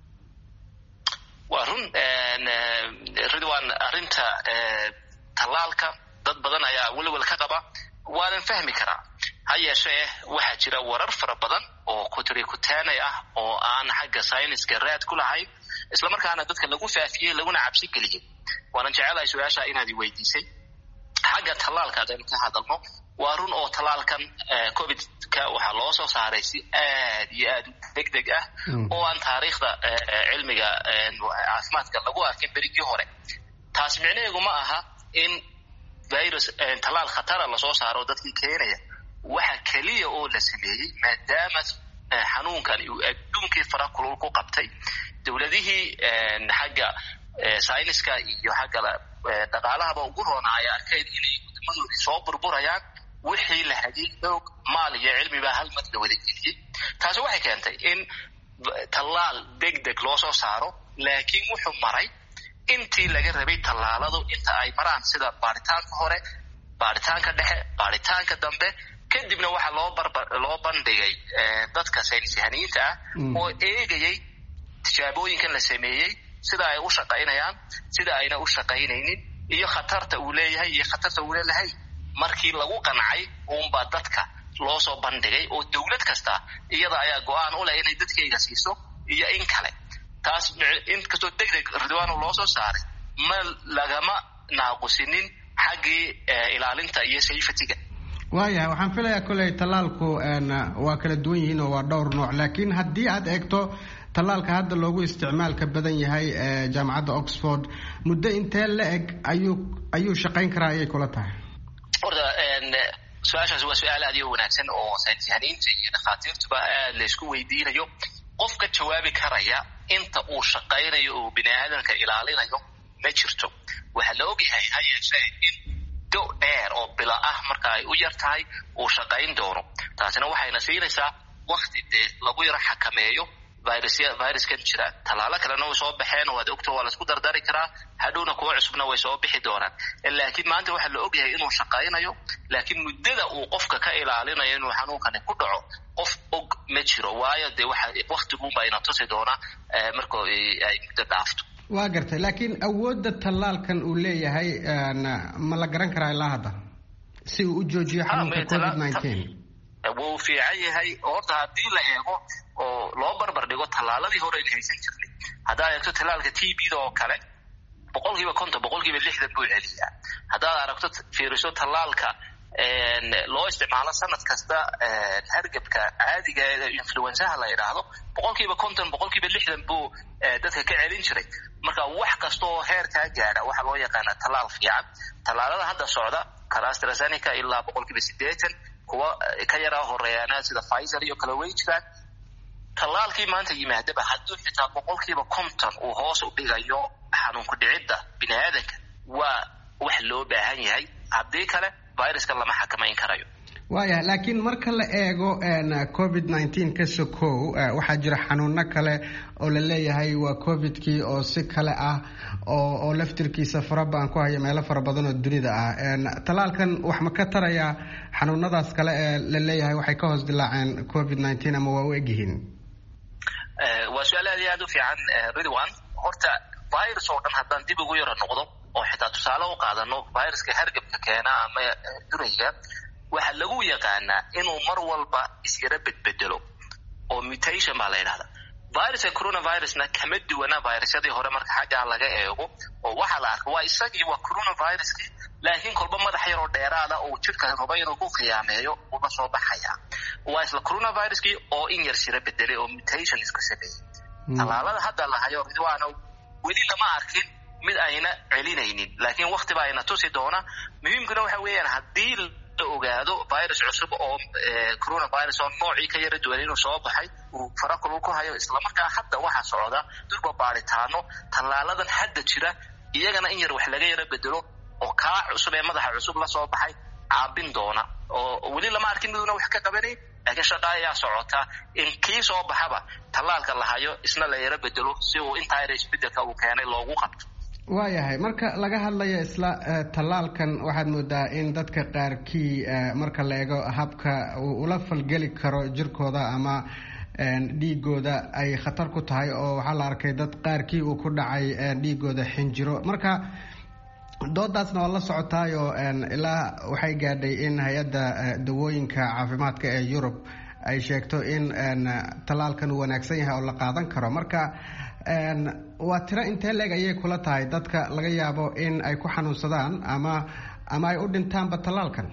waa run Ridwaan, arrinta tallaalka dad badan ayaa welwel ka qaba. waanan fahmi karaa. ha yeeshee waxaa jira warar fara badan oo kutirikutaanay ah oo aan xagga sayniska raad ku lahayn, islamarkaana dadka lagu faafiyey laguna cabsi geliyey. waanan jecelahay su-aasha inaad i weydiisay. xagga tallaalka haddaynu ka hadalno, waa run oo tallaalkan covidka waxaa loo soo saaray si aad iyo aad degdeg ah oo aan taariikhda cilmiga caafimaadka lagu arkin berigii hore. taas micnaheedu ma aha in virus tallaal khatara lasoo saaro dadkii keenaya. waxa keliya oo la sameeyey maadaama xanuunkan uu adduunkii fara kulul ku qabtay, dowladihii xagga sayniska iyo xagga dhaqaalahaba ugu roonaya arkayd inay wadamadoodii soo burburayaan. wixii la hadiyey xoog maal iyo cilmiba hal mad la wada geliyey. taasi waxay keentay in tallaal degdeg loo soo saaro, laakiin wuxuu maray intii laga rabay tallaaladu inta ay maraan, sida baaritaanka hore, baaritaanka dhexe, baaritaanka dambe. kadibna waxaa loo barbar loo bandhigay dadka saynisyahaniinta ah oo eegayay tijaabooyinkan la sameeyey, sida ay u shaqaynayaan, sida ayna u shaqaynaynin, iyo khatarta uu leeyahay iyo khatarta uu leeyahay. markii lagu qancay uunbaa dadka loo soo bandhigay oo dowlad kasta iyada ayaa go-aan u leh inay dadkayga siiso iyo in kale. taas inkastoo degdeg Ridwaano loo soo saaray, ma lagama naaqusinin xaggii ilaalinta iyo safety-ga. waayahay, waxaan filayaa koley tallaalku waa kala duwan yihiin oo waa dhowr nooc, laakiin haddii aad eegto tallaalka hadda loogu isticmaalka badan yahay ee jaamacadda Oxford, muddo intee la eg ayuu ayuu shaqayn karaa ayay kula tahay? horta su-aashaas waa su-aal aad iyo wanaagsan oo saynisyahaniinta iyo dhakhaatiirtuba aad la isku weydiinayo. qof ka jawaabi karaya inta uu shaqaynayo oo bini aadamka ilaalinayo ma jirto. waxaa la ogyahay ha yeeshee in do dheer oo bila ah marka ay u yar tahay uu shaqayn doono. taasina waxayna siinaysaa wakti dee lagu yaro xakameeyo viruskan jira. tallaalo kalena way soo baxeen oo waad ogto waa laisku dardari karaa, hadhowna kuwa cusubna way soo bixi doonaan. laakiin maanta waxaa la ogyahay inuu shaqaynayo, laakiin muddada uu qofka ka ilaalinayo inuu xanuunkani ku dhaco qof og ma jiro. waayo dee waktiguunbaa ina tusi doonaa marka ay muddo dhaafto. waa gartay, laakiin awoodda tallaalkan uu leeyahay ma la garan karaa ilaa hadda si uu u joojiyo xanuunka covid nineteen? wuu fiican yahay. horta haddii la eego oo loo barbar dhigo tallaaladii hore in haysan jirnay, haddaa eegto tallaalka T B da oo kale boqolkiiba konton boqolkiiba lixdan buu celiyaa haddaad aragto fiiriso tallaalka loo isticmaalo sanad kasta hargabka caadiga ee influenzaha la yidhaahdo boqolkiiba konton boqolkiiba lixdan buu dadka ka celin jiray marka wax kasta oo heerkaa gaadha waxaa loo yaqaanaa tallaal fiican tallaalada hadda socda kala AstraZeneca ilaa boqolkiiba siddeetan kuwa ka yaraa horeeyana sida Pfizer iyo kala way jiraan tallaalkii maanta yimaadaba hadduu xitaa boqolkiiba konton uu hoos u dhigayo xanuunku dhicidda bini'aadanka waa wax loo baahan yahay haddii kale viruska lama xakamayn karayo waaya laakiin marka la eego covid nineteen ka sokow waxaa jira xanuuno kale oo la leeyahay waa covidkii oo si kale ah oo oo laftirkiisa farabaan ku haya meelo fara badan oo dunida ah talaalkan wax ma ka taraya xanuunadaas kale ee la leeyahay waxay ka hoos dilaaceen covid nineteen ama waa u egyihiin waa su-aal aad iyo aad u fiican Ridwan horta virus oo dhan haddaan dib ugu yaro noqdo oo xitaa tusaale u qaadano viruska hargabka keena ama durayga waxaa lagu yaqaanaa inuu mar walba isyara bedbedelo oo mutation baa la yidhahdaa viruska coronavirusna kama duwana virusyadii hore marka xaggaa laga eego oo waxaa la arka waa isagii waa coronaviruskii laakiin kolba madax yaroo dheeraada oo jidhka raba inuu ku khiyaameeyo uga soo baxaya waa isla coronaviruskii oo in yar sira bedelay oo mutation isku sameeyey tallaalada hadda la hayo ridwaana weli lama arkin mid ayna celinaynin laakiin waqti baa ayna tusi doona muhiimkuna waxa weeyaan haddii la ogaado virus cusub oo coronavirus oo noocii ka yara duwan inuu soo baxay uu farakul ku hayo islamarkaa hadda waxaa socda durba baaritaano tallaaladan hadda jira iyagana in yar wax laga yara bedelo oo kaa cusub ee madaxa cusub la soo baxay caabin doona oo weli lama arkin miduna wax ka qabanay laakiin shaqa ayaa socota in kii soo baxaba tallaalka la hayo isna la yara bedelo si uu intaa yara isbedelka uu keenay loogu qabto waayahay marka laga hadlayo isla tallaalkan waxaad moodaa in dadka qaarkii marka la eego habka uu ula falgeli karo jirkooda ama dhiigooda ay khatar ku tahay oo waxaa la arkay dad qaarkii uu ku dhacay dhiigooda xinjiro marka doodaasna waa la socotaayo ilaa waxay gaadhay in hay-adda dawooyinka caafimaadka ee Yurub ay sheegto in tallaalkan uu wanaagsan yahay oo la qaadan karo marka waa tiro intee leeg ayay kula tahay dadka laga yaabo in ay ku xanuunsadaan ama ama ay u dhintaanba tallaalkan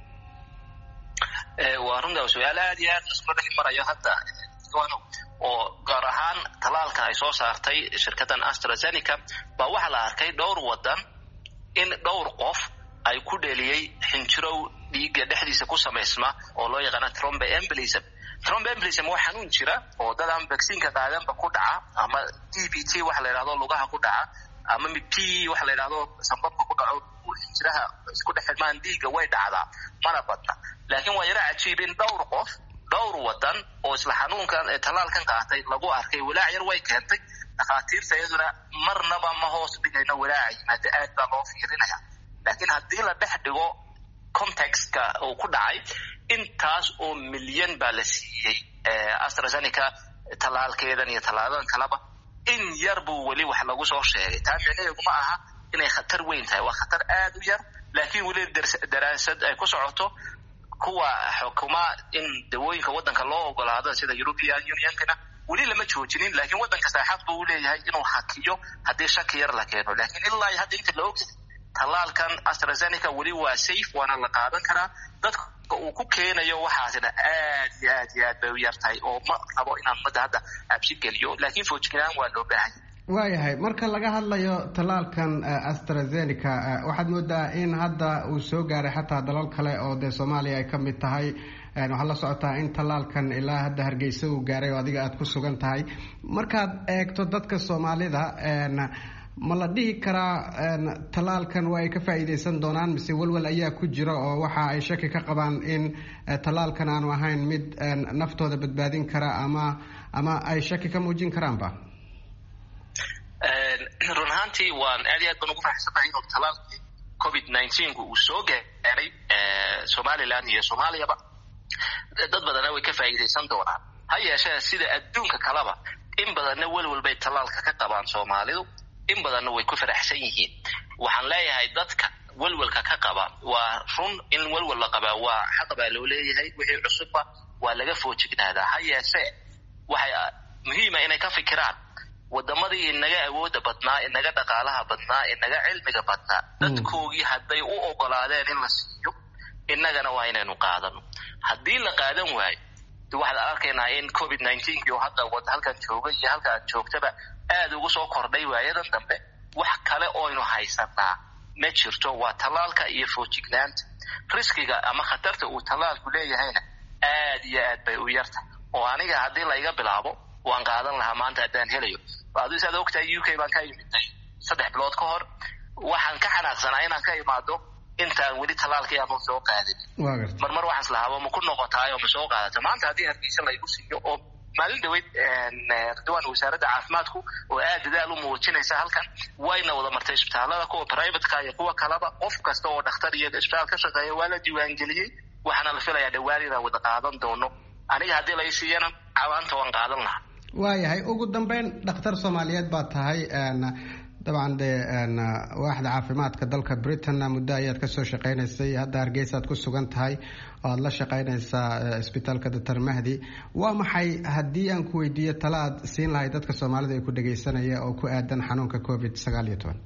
waa runta su-aal aad iyo aad isku dhex marayo hadda oo gaar ahaan tallaalka ay soo saartay shirkaddan AstraZeneca baa waxaa la arkay dhowr wadan in dhowr qof ay ku dheliyey xinjirow dhiigga dhexdiisa ku samaysma oo loo yaqaana thromboembolism thromboembolism waa xanuun jira oo dad aan vaccine-ka qaadanba ku dhaca ama D B T waxa la yidhahdo lugaha ku dhaca ama P waxa la yidhahdo sanbabka ku dhaco xinjiraha isku dhex xidmaan dhiigga way dhacdaa mana badna laakiin waa yara cajiib in dhowr qof dhowr wadan oo isla xanuunkan tallaalkan qaatay lagu arkay walaac yar way keentay dhakhaatiirta iyaduna marnaba ma hoos dhigayno walaaca yimaada aad baa loo fiirinaya laakiin haddii la dhex dhigo contextka uu ku dhacay intaas oo milyan baa la siiyey AstraZeneca tallaalkeedan iyo tallaaladan kaleba in yar buu weli wax lagu soo sheegay taa micnaheedu ma aha inay khatar weyn tahay waa khatar aad u yar laakiin weli daraasad ay ku socoto kuwa xukuma in dawooyinka waddanka loo ogolaado sida European Unionkana weli lama joojinin laakiin waddanka saaxad buu leeyahay inuu hakiyo haddii shaki yar la keeno laakiin ilaa hadda inta la ogyahay tallaalkan AstraZeneca weli waa safe waana la qaadan karaa dadka uu ku keenayo waxaasina aad iyo aad iyo aad bay u yartahay oo ma rabo inaan ummadda hadda abshi geliyo laakiin foojignaan waa loo baahan yahay waayahay marka laga hadlayo tallaalkan AstraZeneca waxaad moodaa in hadda uu soo gaaray xataa dalal kale oo dee Soomaaliya ay ka mid tahay waxaa la socotaa in tallaalkan ilaa hadda Hargeysa uu gaaray oo adiga aad ku sugan tahay markaad eegto dadka Soomaalida ma la dhihi karaa tallaalkan waa ay ka faa'iideysan doonaan mise walwal ayaa ku jira oo waxa ay shaki ka qabaan in tallaalkan aanu ahayn mid naftooda badbaadin kara ama ama ay shaki ka muujin karaanba run ahaantii waan aad iyo aad baan ugu faraxsanahay inuu tallaalkii covid nineteen uu soo gaaray Somaliland iyo Soomaaliyaba dad badanna way ka faa'iideysan doonaan ha yeeshee sida adduunka kaleba in badanna walwal bay tallaalka ka qabaan Soomaalidu in badanna way ku faraxsan yihiin waxaan leeyahay dadka walwalka ka qaba waa run in walwal la qaba waa xaq baa loo leeyahay wixii cusubba waa laga foojignaadaa ha yeeshee waxay muhiim ah inay ka fikiraan wadamadii inaga awooda badnaa inaga dhaqaalaha badnaa inaga cilmiga badnaa dadkoogii hadday u ogolaadeen in la siiyo innagana waa inaynu qaadano haddii la qaadan waayo waxaad arkaynaa in covid nineteen oo hadda halkan jooga iyo halka aad joogtaba aad ugu soo kordhay waayadan dambe wax kale oo aynu haysanaa ma jirto waa talaalka iyo foojignaanta riskiga ama khatarta uu talaalku leeyahayna aad iyo aad bay u yarta oo aniga haddii layga bilaabo waan qaadan lahaa maanta haddaan helayo aduu saad ogtahay u k baan ka imiday saddex bilood ka hor waxaan ka xanaaqsanaa inaan ka imaado intaan weli talaalkii aanu soo qaadin marmar waxaan islahaaba ma ku noqotaayo ma soo qaadata maanta haddii hargeysa laygu siiyo oo maalin dhaweyd ridwaan wasaaradda caafimaadku oo aad dadaal u muujinaysa halkan wayna wada martay isbitaalada kuwa privateka iyo kuwa kaleba qof kasta oo dhakhtar iyo isbitaal ka shaqeeya waa la diiwaangeliyey waxaana la filayaa dhawaan inaan wada qaadan doono aniga haddii lay siiyana cawaanta waan qaadan lahaa waayahay ugu dambeyn dhakhtar soomaaliyeed baa tahay dabcan dee waaxda caafimaadka dalka britain muddo ayaad kasoo shaqaynaysay hadda hargeysaad ku sugan tahay oo aad la shaqaynaysaa isbitaalka doctor mahdi waa maxay haddii aan ku weydiiyo tala aad siin lahay dadka soomaalida ay ku dhagaysanaya oo ku aadan xanuunka covid sagaal iyo toban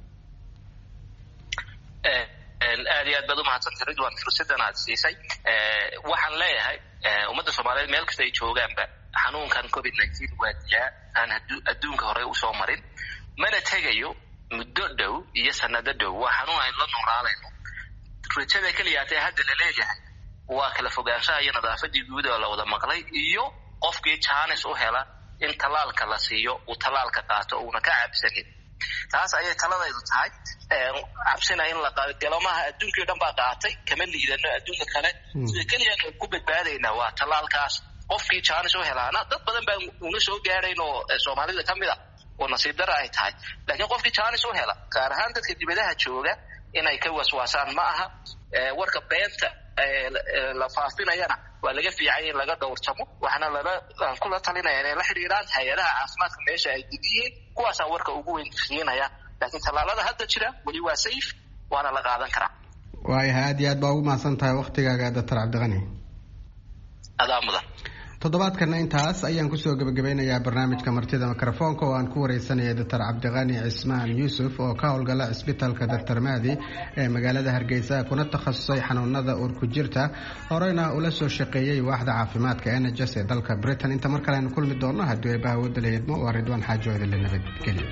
aad iyo aad baad umahadsantay ridwan fursadan aad siisay waxaan leeyahay ummadda soomaaliyeed meel kasta ay joogaanba xanuunkan covid nineteen waa dilaa aan adduunka hore usoo marin mana tegayo muddo dhow iyo sanado dhow waa xanuun aynu la noolaalayno rajada keliyaatee hadda la leeyahay waa kala fogaanshaha iyo nadaafadii guud oo la wada maqlay iyo qofkii jaanis u hela in talaalka la siiyo uu talaalka qaato uuna ka cabsanin taas ayay taladaydu tahay cabsina in la galo maaha adduunkii o dhan baa qaatay kama liidano adduunka kale sida keliya ku badbaadaynaa waa talaalkaas qofkii jaanis u helaana dad badan baan una soo gaarayn oo soomaalida ka mid a oo nasiib dara ay tahay laakiin qofkii jaanis u hela gaar ahaan dadka dibadaha jooga inay ka waswaasaan ma aha warka beenta la faafinayana waa laga fiican in laga dhowrtamo waxaana lala kula talinaya inay la xidhiiraan hay-adaha caafimaadka meesha ay degiyiin kuwaasaa warka ugu weyn siinaya laakiin tallaalada hadda jira weli waa safe waana la qaadan karaa waayahay aad iyo aad baa ugu mahadsan tahay waktigaaga doctor cabdiqani adaa mudan toddobaadkana intaas ayaan kusoo gebagabeynayaa barnaamijka martida mikrofoonka oo aan ku wareysanaya doctor cabdiqani cismaan yuusuf oo ka howlgala cisbitaalka doctor mahdi ee magaalada hargeysa kuna takhasusay xanuunada uurku jirta horeyna ula soo shaqeeyey waaxda caafimaadka n h s ee dalka britain inta mar kale aynu kulmi doono haddii ay bahawada la yidmo waa ridwaan xaajoode la nabadgeliyo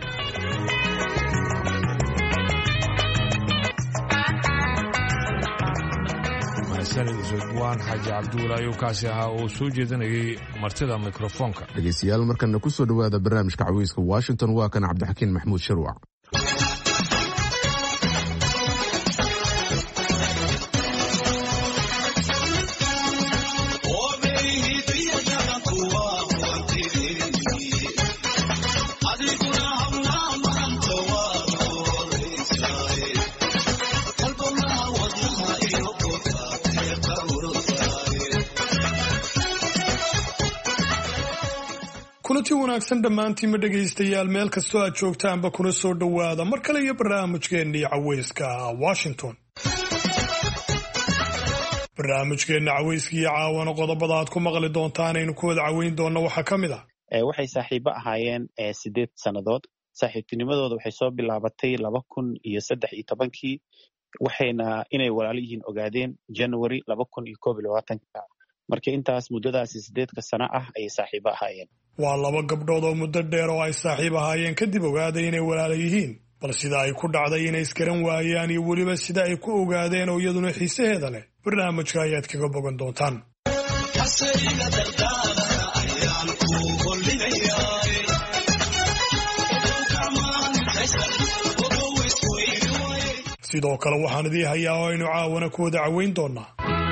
waan xaaji cabduula ayuu kaasi ahaa oo soo jeedinayay martida mikrofoonka dhegeystayaal markana kusoo dhawaada barnaamijka caweyska washington waa kan cabdixakiin maxmuud sharwac kulanti wanaagsan dhammaantiinma dhegaystayaal meel kastoo aad joogtaanba kuna soo dhowaada mar kale iyo barnaamijkeennii caweyska washington barnaamijkeenna caweyska iyo caawana qodobada aad ku maqli doontaan aynu ku wada caweyn doonna waxaa ka mid ah waxay saaxiibo ahaayeen sideed sannadood saaxiibtinimadooda waxay soo bilaabatay laba kun iyo saddex iyo tobankii waxayna inay walaalo yihiin ogaadeen january laba kun iyo koob iyo labaatanka marka intaas muddadaasi sideedka sano ah ayay saaxiibo ahaayeen waa laba gabdhood oo muddo dheer oo ay saaxiib ahaayeen kadib ogaaday inay walaalo yihiin bal sida ay ku dhacday inay iskaran waayaan iyo weliba sida ay ku ogaadeen oo iyaduna xiisaheeda leh barnaamijka ayaad kaga bogan doontaan sidoo kale waxaan idii hayaa oo aynu caawana ku wada caweyn doonaa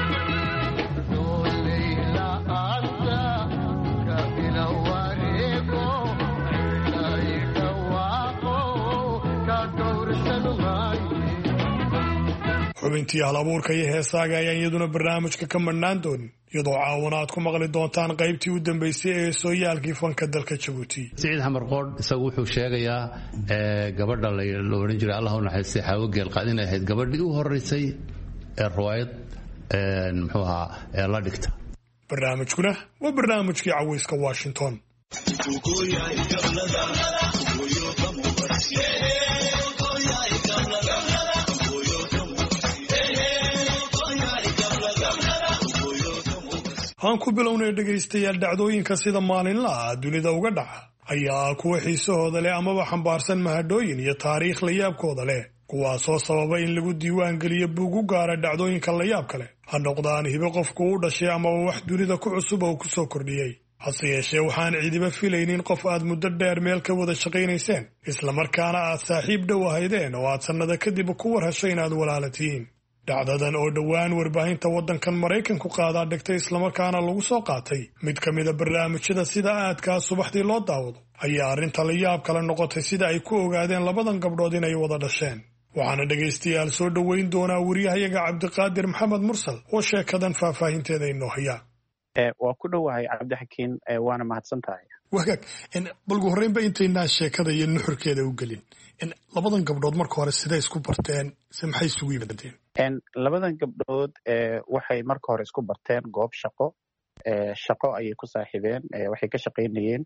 xubintii hal abuurka iyo heesaaga ayaan iyaduna barnaamijka ka madhnaan doonin iyadoo caawana aad ku maqli doontaan qaybtii u dambeysay ee sooyaalkii fanka dalka jabuuti siciid xamar qoodh isagu wuxuu sheegayaa gabadha la odhan jiray allah u naxariistay xaawo geelqaad inay ahayd gabadhii u horeysay ee riwaayad muxuu ahaa ee la dhigta barnaamijkuna waa barnaamijkii caweyska washington aan ku bilownay dhegaystayaal dhacdooyinka sida maalinlaha dunida uga dhaca ayaa kuwa xiisahooda leh amaba xambaarsan mahadhooyin iyo taariikh layaabkooda leh kuwaasoo sababa in lagu diiwaan geliyo buug u gaara dhacdooyinka layaabka leh ha noqdaan hibo qofku u dhashay amaba wax dunida ku cusub oo ku soo kordhiyey hase yeeshee waxaan ciidiba filaynin qof aad muddo dheer meel ka wada shaqaynayseen islamarkaana aad saaxiib dhow ahaydeen oo aad sannada kadib ku war hesho inaad walaala tihiin dhacdadan oo dhowaan warbaahinta waddankan maraykanku qaadaa dhigtay islamarkaana lagu soo qaatay mid ka mida barnaamijyada sida aadkaa subaxdii loo daawado ayaa arrinta la yaab kale noqotay sida ay ku ogaadeen labadan gabdhood inay wada dhasheen waxaana dhegaystayaal soo dhoweyn doonaa wariyahayaga cabdiqaadir maxamed mursal oo sheekadan faahfaahinteeda inoo haya waa ku dhowahay cabdixakiin waana mahadsan tahay wagaag balgu horreynba intaynaa sheekada iyo nuxurkeeda u gelin labadan gabdhood marka hore siday isku barteen se maxay isugu yimaadeen labadan gabdhood waxay marka hore isku barteen goob shaqo shaqo ayay ku saaxiibeen waxay ka shaqaynayeen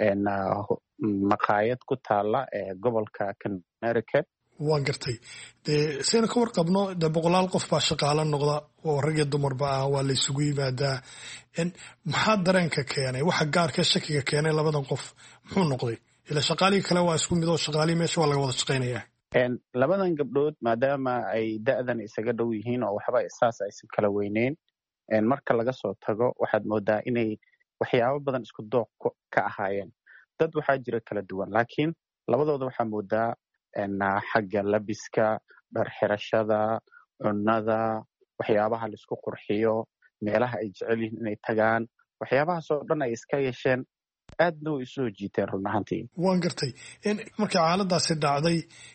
maqaayad ku taala gobolka Connecticut waan gartay dee sayna ka warqabno dee boqolaal qof baa shaqaalo noqda oo rag iyo dumarba ah waa la isugu yimaadaa maxaa dareenka keenay waxa gaarka shakiga keenay labadan qof muxuu noqday ila shaqaalihii kale waa isku mid oo shaqaalihii meesha waa laga wada shaqaynayaa labadan gabdhood maadaama ay da'dan isaga dhow yihiin oo waxba saas aysan kala weyneyn marka laga soo tago waxaad moodaa inay waxyaabo badan isku dooq ka ahaayeen dad waxaa jira kala duwan laakiin labadooda waxaa moodaa xagga labiska dhar xirashada cunnada waxyaabaha laisku qurxiyo meelaha ay jecel yihiin inay tagaan waxyaabahaasoo dhan ay iska yeesheen aadna way isoo jiiteen run ahaantii waan gartay markii xaaladaasi dhacday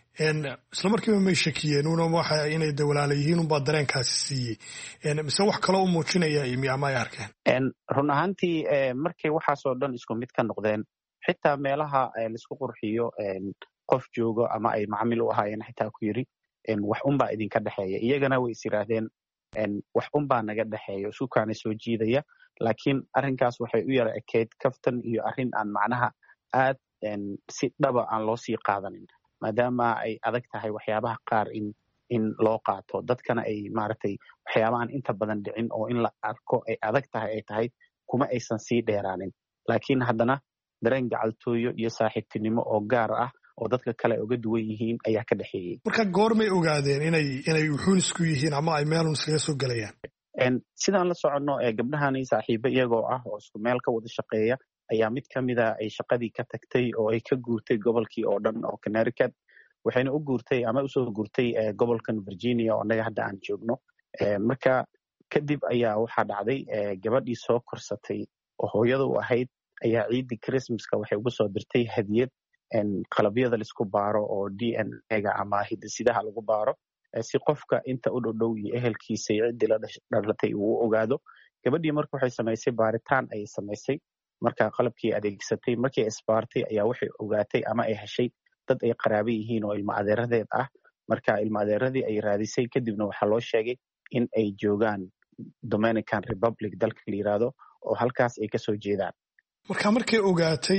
isla markiiba may shakiyeen una waxa inay de walaala yihiin unbaa dareenkaasi siiyey mise wax kaloo u muujinaya imi ama ay arkeen run ahaantii markay waxaasoo dhan isku mid ka noqdeen xitaa meelaha laisku qurxiyo qof joogo ama ay macamil u ahaayeen xitaa ku yiri wax unbaa idinka dhexeeya iyagana way is yiraahdeen wax unbaa naga dhexeeya sukaana soo jiidaya laakiin arrinkaas waxay u yara ekeyd kaftan iyo arrin aan macnaha aad si dhaba aan loo sii qaadanin maadaama ay adag tahay waxyaabaha qaar in in loo qaato dadkana ay maaragtay waxyaabahan inta badan dhicin oo in la arko ay adag tahay ay tahay kuma aysan sii dheeraanin laakiin haddana dareen gacaltooyo iyo saaxiibtinimo oo gaar ah oo dadka kale uga duwan yihiin ayaa ka dhexeeyey marka goormay ogaadeen inay inay wuxuun isku yihiin ama ay meelun iskaga soo gelayaan sidaan la soconno gabdhahani saaxiibo iyagoo ah oo isku meel ka wada shaqeeya ayaa mid ka mida ay shaqadii ka tagtay oo ay ka guurtay gobolkii oo dhan oo Connecticut waxayna u guurtay ama usoo guurtay gobolkan Virginia oo annaga hadda aan joogno marka kadib ayaa waxaa dhacday gabadhii soo korsatay oo hooyada u ahayd ayaa ciidii Christmaska waxay ugu soo dirtay hadiyad qalabyada laisku baaro oo D N A-ga ama hidisidaha lagu baaro si qofka inta u dhow iyo ehelkiisa iyo ciddii la dhalatay uu ogaado gabadhii marka waxay samaysay baaritaan ayay samaysay marka qalabkii adeegsatay markii ay isbaartay ayaa waxay ogaatay ama ay heshay dad ay qaraabo yihiin oo ilmo adeeradeed ah marka ilmo adeeradii ay raadisay kadibna waxaa loo sheegay in ay joogaan Dominican Republic dalka la yiraahdo oo halkaas ay ka soo jeedaan marka markay ogaatay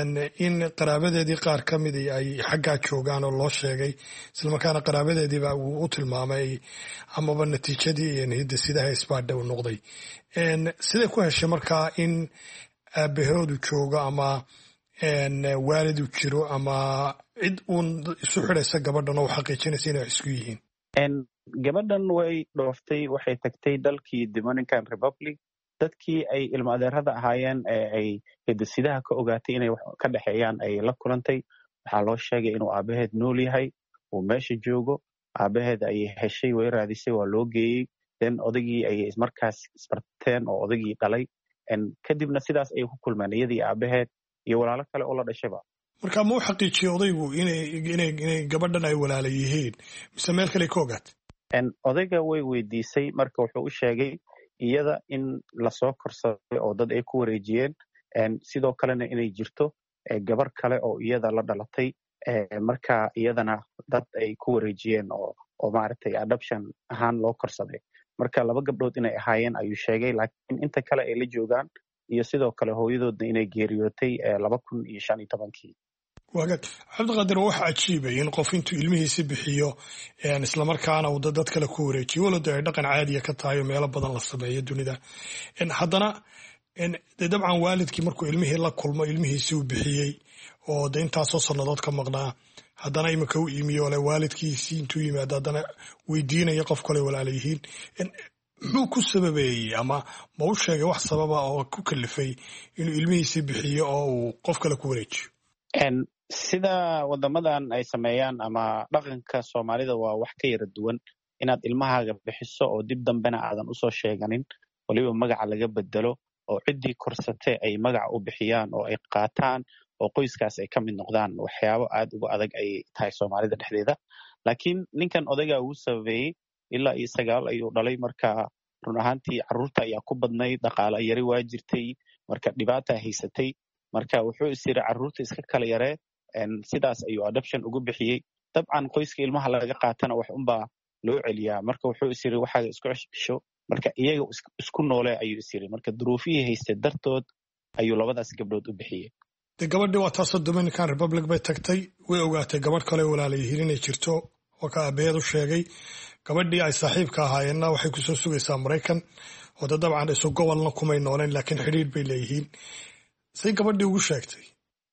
in qaraabadeedii qaar ka mid ay xaggaa joogaan oo loo sheegay islamarkaana qaraabadeediiba uu u tilmaamay amaba natiijadii hidisidaha isbaadha u noqday siday ku heshay markaa in aabahoodu joogo ama waalidu jiro ama cid uun isu xidhaysa gabadhan oo xaqiijinaysa inay wax isku yihiin gabadhan way dhooftay waxay tagtay dalkii Dominican Republic dadkii ay ilmo adeerada ahaayeen ay hidisidaha ka ogaatay inay wax ka dhexeeyaan ay la kulantay waxaa loo sheegay inuu aabaheed nool yahay uu meesha joogo aabaheed ayay heshay way raadisay waa loo geeyey den odagii ayay markaas isbarteen oo odagii dhalay kadibna sidaas ayay ku kulmeen iyadii aabaheed iyo walaalo kale oo la dhashayba marka ma u xaqiijiyey odaygu inay gabadhan ay walaala yihiin mise meel kale ka ogaatay odayga way weydiisay marka wuxuu u sheegay iyada in lasoo korsaday oo dad ay ku wareejiyeen sidoo kalena inay jirto gabar kale oo iyada la dhalatay marka iyadana dad ay ku wareejiyeen oo oo maaragtay adoption ahaan loo korsaday marka laba gabdhood inay ahaayeen ayuu sheegay laakiin inta kale ay la joogaan iyo sidoo kale hooyadoodna inay geeriyootay laba kun iyo shan iyo tobankii wagaag cabdiqaadir waxa cajiibay in qof intuu ilmihiisi bixiyo islamarkaana uu dad kale ku wareejiyo walada ay dhaqan caadiya ka tahay oo meelo badan la sameeyo dunida haddana de dabcan waalidkii markuu ilmihii la kulmo ilmihiisi uu bixiyey oo de intaasoo sannadood ka maqnaa haddana imika u iimiyo le waalidkiisii intuu yimaado haddana weydiinaya qof kale walaala yihiin muxuu ku sababeeyey ama ma u sheegay wax sababa oo ku kalifay inuu ilmihiisii bixiyo oo uu qof kale ku wareejiyo sida wadamadan ay sameeyaan ama dhaqanka soomaalida waa wax ka yara duwan inaad ilmahaaga bixiso oo dib dambena aadan usoo sheeganin waliba magaca laga bedelo oo ciddii korsatee ay magaca u bixiyaan oo ay qaataan oo qoyskaas ay ka mid noqdaan waxyaabo aad uga adag ay tahay soomaalida dhexdeeda laakiin ninkan odaygaa ugu sababeeyey ilaa iyo sagaal ayuu dhalay marka run ahaantii carruurta ayaa ku badnayd dhaqaale yari waa jirtay marka dhibaata haysatay marka wuxuu is yiri carruurta iska kala yaree sidaas ayuu adoption ugu bixiyey dabcan qoyska ilmaha laga qaatana wax unbaa loo celiyaa marka wuxuu is yiri waxaaga isku cesho marka iyaga isku noole ayuu is yiri marka duruufihii haystay dartood ayuu labadaas gabdhood u bixiyey de gabadhii waa taasoo dominican republic bay tagtay way ogaatay gabadh kale walaalayihiin inay jirto waa ka aabaheed u sheegay gabadhii ay saaxiibka ahaayeenna waxay kusoo sugaysaa maraykan oo de dabcan isu gobolna kumay nooleen laakiin xidhiidh bay leeyihiin say gabadhii ugu sheegtay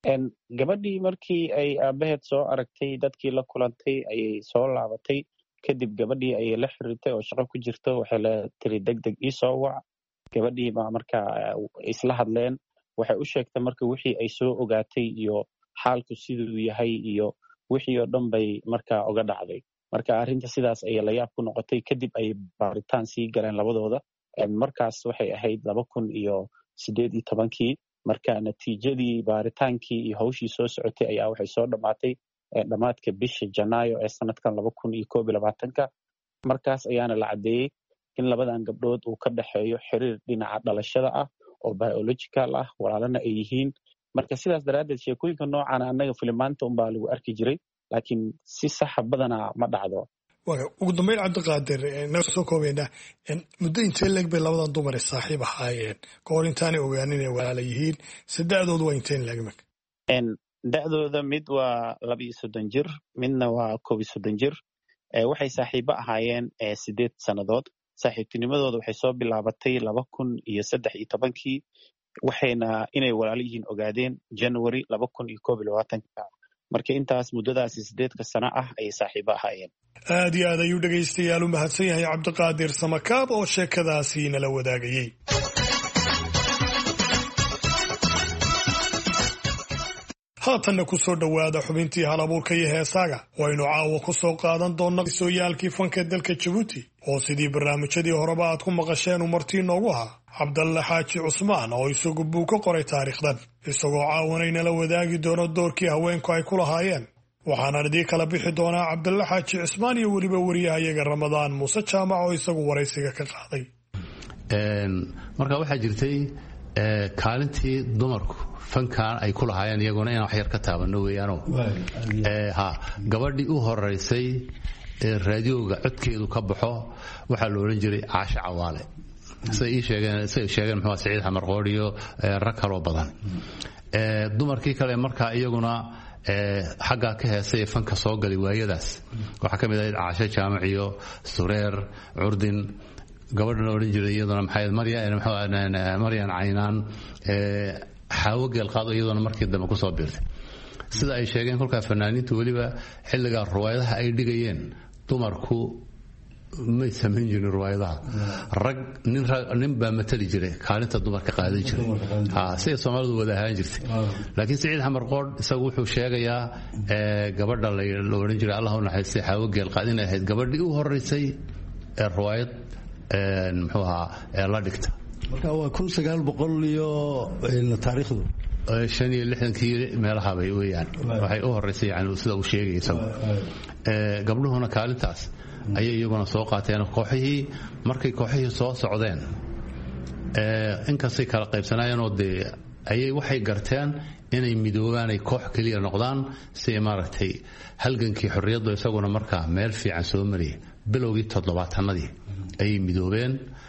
gabadhii markii ay aabaheed soo aragtay dadkii la kulantay ayay soo laabatay kadib gabadhii ayay la xiriirtay oo shaqo ku jirto waxay la tiri deg deg ii soo wac gabadhii baa marka isla hadleen waxay u sheegtay marka wixii ay soo ogaatay iyo xaalku siduu yahay iyo wixii oo dhan bay marka uga dhacday marka arrinta sidaas ayay layaab ku noqotay kadib ay baaritaan sii galeen labadooda markaas waxay ahayd laba kun iyo sideed iyo tobankii marka natiijadii baaritaankii iyo hawshii soo socotay ayaa waxay soo dhammaatay dhammaadka bisha janaayo ee sanadkan laba kun iyo koob iyo labaatanka markaas ayaana la caddeeyey in labadan gabdhood uu ka dhexeeyo xiriir dhinaca dhalashada ah oo biological ah walaalana ay yihiin marka sidaas daraaddeed sheekooyinka noocan annaga filimaanta unbaa lagu arki jiray laakiin si saxa badana ma dhacdo ugu dambeyn cabdiqaadir naga soo koobayna muddo intee leeg bay labadan dumar ee saaxiib ahaayeen ka hor intaanay ogaanin inay walaala yihiin se da-doodu waa inteen leeg marka da-dooda mid waa laba iyo soddon jir midna waa koob iyo soddon jir waxay saaxiibo ahaayeen sideed sannadood saaxiibtinimadooda waxay soo bilaabatay laba kun iyo saddex iyo tobankii waxayna inay walaalo yihiin ogaadeen january laba kun iyo koob iyo labaatanka marka intaas muddadaasi sideedka sano ah ayay saaxiibo ahaayeen aad iyo aad ayuu dhegaystayaal u mahadsan yahay cabdiqaadir samakaab oo sheekadaasi nala wadaagayey haatanna ku soo dhowaada xubintii hal abuurka iyo heesaaga waynu caawa ku soo qaadan doonna sooyaalkii fanka dalka jabuuti oo sidii barnaamijyadii horeba aad ku maqasheen uu martii noogu ahaa cabdalle xaaji cusmaan oo isagu buu ka qoray taariikhdan isagoo caawanaynala wadaagi doono doorkii haweenku ay ku lahaayeen waxaana idii kala bixi doonaa cabdalle xaaji cusmaan iyo weliba wariyahayaga ramadaan muuse jaamac oo isagu waraysiga ka qaaday marka waxaa jirtay kaalintii dumarku fankan ay ku lahaayeen iyaguna inaan wax yar ka taabano weeyaano ha gabadhii u horeysay ee raadiyooga codkeedu ka baxo waxaa la odhan jiray caasha cawaale say ii sheegeen say sheegeen muxuu Saciid Xamar Qooriyo rag kaloo badan ee dumarkii kale markaa iyaguna ee xagga ka heesay fanka soo galay waayadaas waxa kamid ah caasha jaamac iyo sureer curdin gabadhana odhan jiray iyaduna maxay Maryam maxaa Maryam Caynaan ee xaawagel qaado iyaduna markii dambe ku soo biirtay sida ay sheegeen kolka fanaaniintu waliba xilliga ruwaayadaha ay dhigayeen dumarku ma sameyn jirin ruwaayadaha rag nin nin baa matali jiray kaalinta dumarka qaadan jiray ha si Soomaalidu wada ahaan jirtay laakiin Saciid Xamar Qoor isagu wuxuu sheegayaa ee gabadha la odhan jiray Allah u naxariistay xaawagel qaadin ahayd gabadhii u horeysay ee ruwaayad ee muxuu ahaa la dhigta marka waa kun sagaal boqol iyo taariikhdu shan iyo lixdankii meelaha bay weeyaan waxay u horeysay yani sida uu sheegay ee gabdhuhuna kaalintaas ayay iyaguna soo qaateen kooxihii markay kooxihii soo socdeen ee inkastay kala qaybsanayeen oo de ayay waxay garteen inay midoobaan ay koox kaliya noqdaan si maaragtay halgankii xorriyadda isaguna markaa meel fiican soo mariyay bilowgii toddobaatanadii ayay midoobeen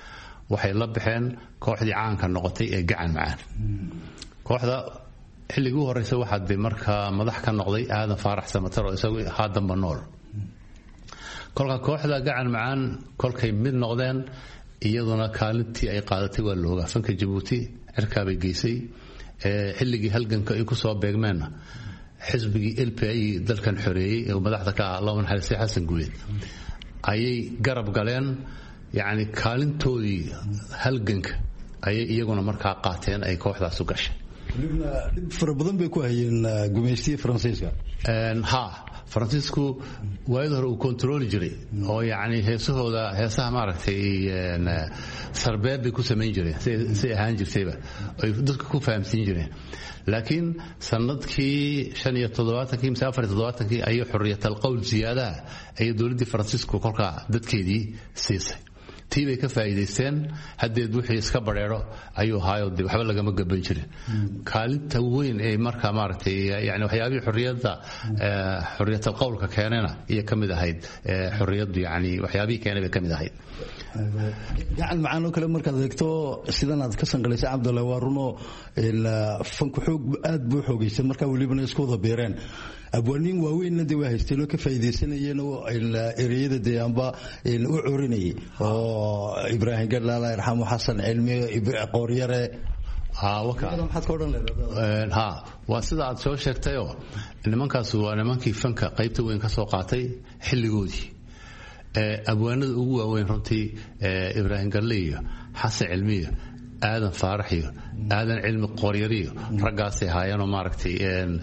waxay la baxeen kooxdii caanka noqotay ee gacan macaan kooxda xilligii ugu horreysay waxaa de markaa madax ka noqday aadan faarax samatar oo isagu haadanba nool kolka kooxda gacan macaan kolkay mid noqdeen iyaduna kaalintii ay qaadatay waa looga fanka Jabuuti cirkaabay geysay xilligii halganka ay ku soo beegmeenna xisbigii L P I dalkan xoreeyay ee madaxda ka ah Lawan Xalsi Xasan Guuleed ayay garab galeen yani kaalintoodii halganka ayay iyaguna markaa qaateen ay kooxdaas u gashay dib fara badan bay ku hayeen gumaystiga Faransiiska ha Faransiisku waayad hore uu control jiray oo yani heesahooda heesaha maaragtay sarbeeb bay ku sameyn jireen si ahaan jirtayba ay dadku ku fahamsiin jireen laakiin sanadkii shan iyo toddobaatankii mise afar iyo toddobaatankii ayay xorriyatal qowl ziyaadaha ay dowladda Faransiisku kolka dadkeedii siisay tii bay ka faa'iideysteen haddeed wixii iska bareero ayuu haayo dib waxba lagama gaban jirin kaalinta weyn ee marka maaragtay yani waxyaabihii xorriyadda xorriyatal qowlka keenana iyo ka mid ahayd xorriyaddu yani waxyaabihii keenay bay ka mid ahayd gacan macaan oo kale markaad eegto sidan aad ka sanqalaysay Cabdullaahi waa runo fanku xoog aad buu xoogaysan markaa welibana isku wada beereen abwaaniin waaweynna dee waa haysteen oo ka faa'iidaysanayeen oo ereyada dee amba u corinayay oo Ibraahim Gadlaala irxamu Xasan Cilmi Qooryare ha waa sida aad soo sheegtayoo nimankaas waa nimankii fanka qaybta weyn ka soo qaatay xilligoodii abwaanada ugu waaweyn runtii Ibraahim Gadle iyo Xasan Cilmi iyo aadan faarax iyo aadan cilmi qooryariyo raggaasay haayeen oo maaragtay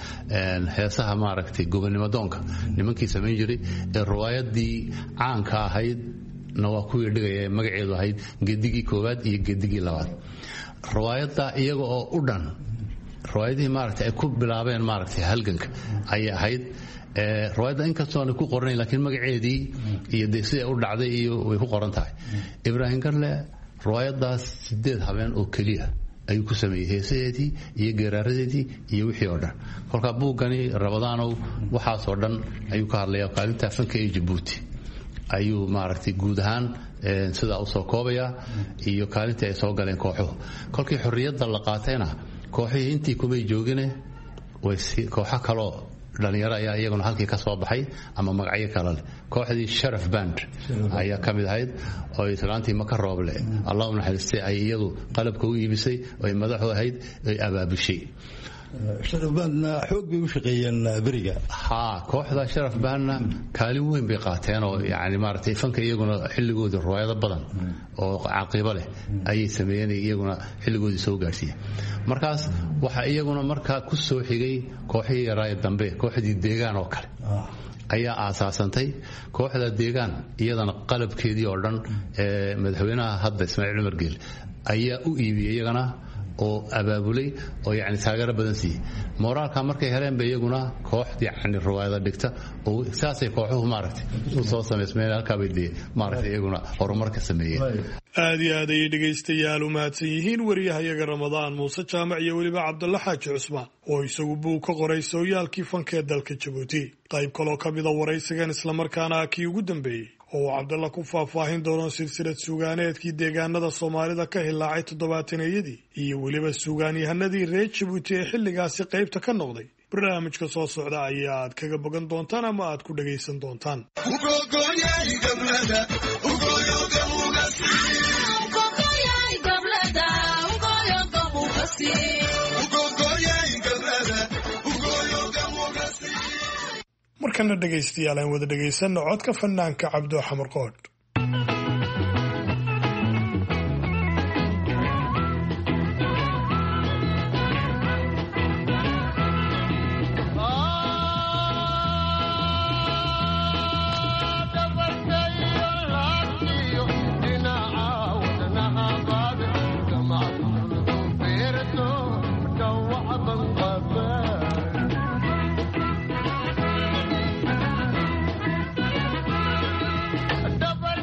heesaha maaragtay gobonimo doonka nimankii samayn jiray ee riwaayadii caanka ahayd na waa kuwii dhigaya magaceedu ahayd geedigii koowaad iyo geedigii labaad riwaayada iyaga oo u dhan riwaayadihii maaragtay ay ku bilaabeen maaragtay halganka ayay ahayd riwaayadda inkastoo aanay ku qornayn laakiin magaceedii iyo dee sida u dhacday iyo way ku qoran tahay Ibraahim Gadle riwaayadaas sideed habeen oo kaliya ayuu ku sameeyay heesadeedii iyo geeraaradeedii iyo wixii oo dhan kolka buugani Rabadaanow waxaas oo dhan ayuu ka hadlayaa kaalinta fanka ee Jabuuti ayuu maaragtay guud ahaan sida uu soo koobaya iyo kaalinta ay soo galeen kooxuhu kolkii xorriyadda la qaatayna kooxihii intii kumay joogine way kooxo kaloo dhalinyaro ayaa iyaguna halkii ka soo baxay ama magacyo kale leh kooxdii Sharaf Band ayaa ka mid ahayd oo islaantii maka rooble Allahu naxariistay ay iyadu qalabka u iibisay oo madaxu ahayd ay abaabishay Sharaf Bandna xoog bay u shaqeeyeen bariga ha kooxda Sharaf Bandna kaalin weyn bay qaateen oo yani maaragtay fanka iyaguna xilligoodii riwaayado badan oo caqiibo leh ayay sameeyeen iyaguna xilligoodii soo gaarsiiyeen markaas waxa iyaguna markaa ku soo xigay kooxihii yaraa dambe kooxdii deegaan oo kale ayaa aasaasantay kooxda deegaan iyadana qalabkeedii oo dhan ee madaxweynaha hadda Ismaaciil Umar Geel ayaa u iibiyay iyagana oo abaabulay oo yani taageero badan siiyay moraalka markay heleen bay iyaguna kooxdii yani riwaayada dhigta oo saasay kooxuhu maaragtay u soo sameysmeen halkaa bay dee maaragtay iyaguna horumarka sameeyeen aad iyo aad ayay dhegaystayaal u mahadsan yihiin wariyahayaga Ramadaan Muuse Jaamac iyo weliba Cabdulla Xaaji Cusmaan oo isagu buu ka qoray sooyaalkii fanka ee dalka Jabuuti qayb kaloo ka mid ah waraysigan islamarkaana kii ugu dambeeyey oo Cabdulla ku faahfaahin doono silsilad suugaaneedkii deegaanada Soomaalida ka hilaacay toddobaatanayadii iyo weliba suugaanyahanadii reer Jabuuti ee xilligaasi qaybta ka noqday barnaamijka soo socda ayaa aad kaga bogan doontaan ama aad ku dhagaysan doontaan markana dhegaystayaal aan wada dhegaysanno codka fanaanka Cabdo Xamar Qoodh double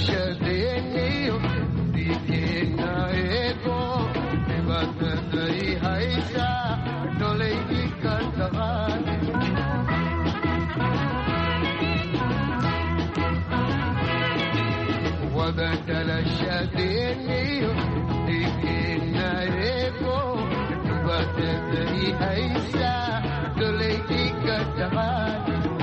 dhalashadeeniyo dhiigeenna eego dhibaataday haysaa dholaydii ka taqaan wada dhalashadeeniyo dhiigeenna eego dhibaataday haysaa dholaydii ka taqaan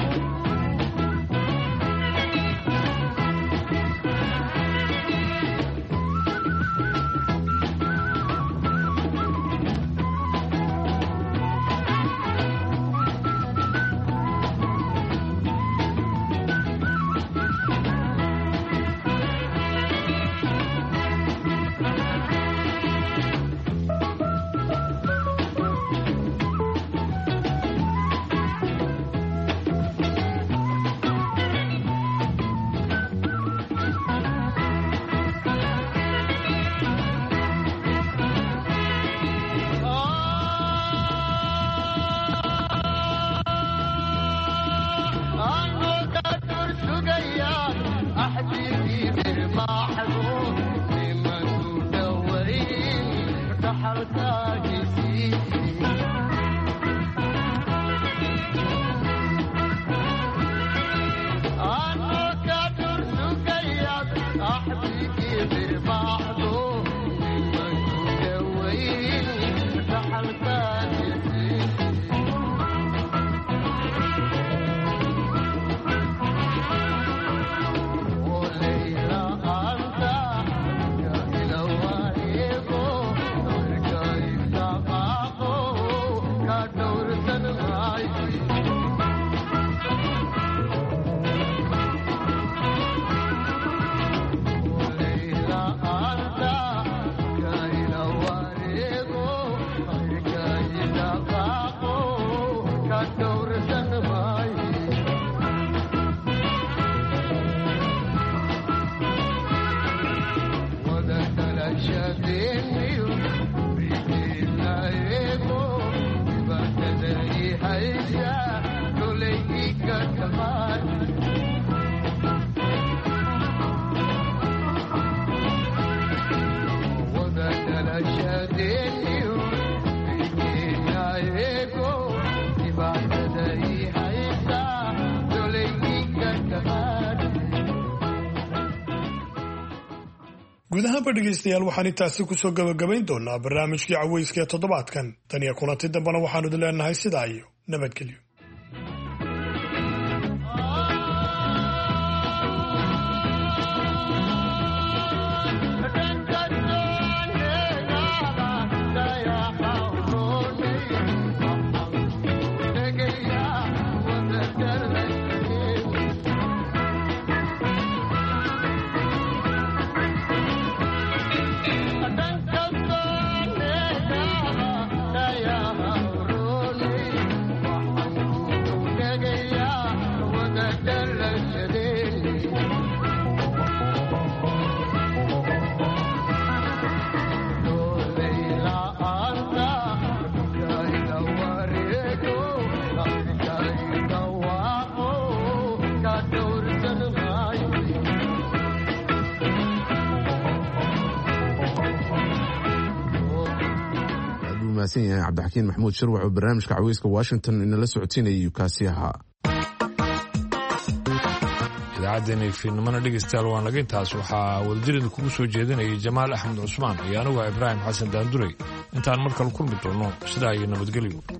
guud ahaanba dhegaystayaal waxaan intaasi kusoo gabagabayn doonaa barnaamijkii cawayska ee toddobaadkan tan iyo kulanti dambena waxaanu idin leenahay sidaa iyo nabadgelyo yahay cabdixakiin maxamuud shirwac oo barnaamijka cawayska washington inala socodsiinayay kaasi ahaa idaacaddeenii fiidnimana dhegaystayaal waa naga intaas waxaa wadajirida kugu soo jeedinayay jamaal axmed cusmaan iyo anuga ibraahim xasan daanduray intaan mar kale kulmi doonno sidaa iyo nabadgelyo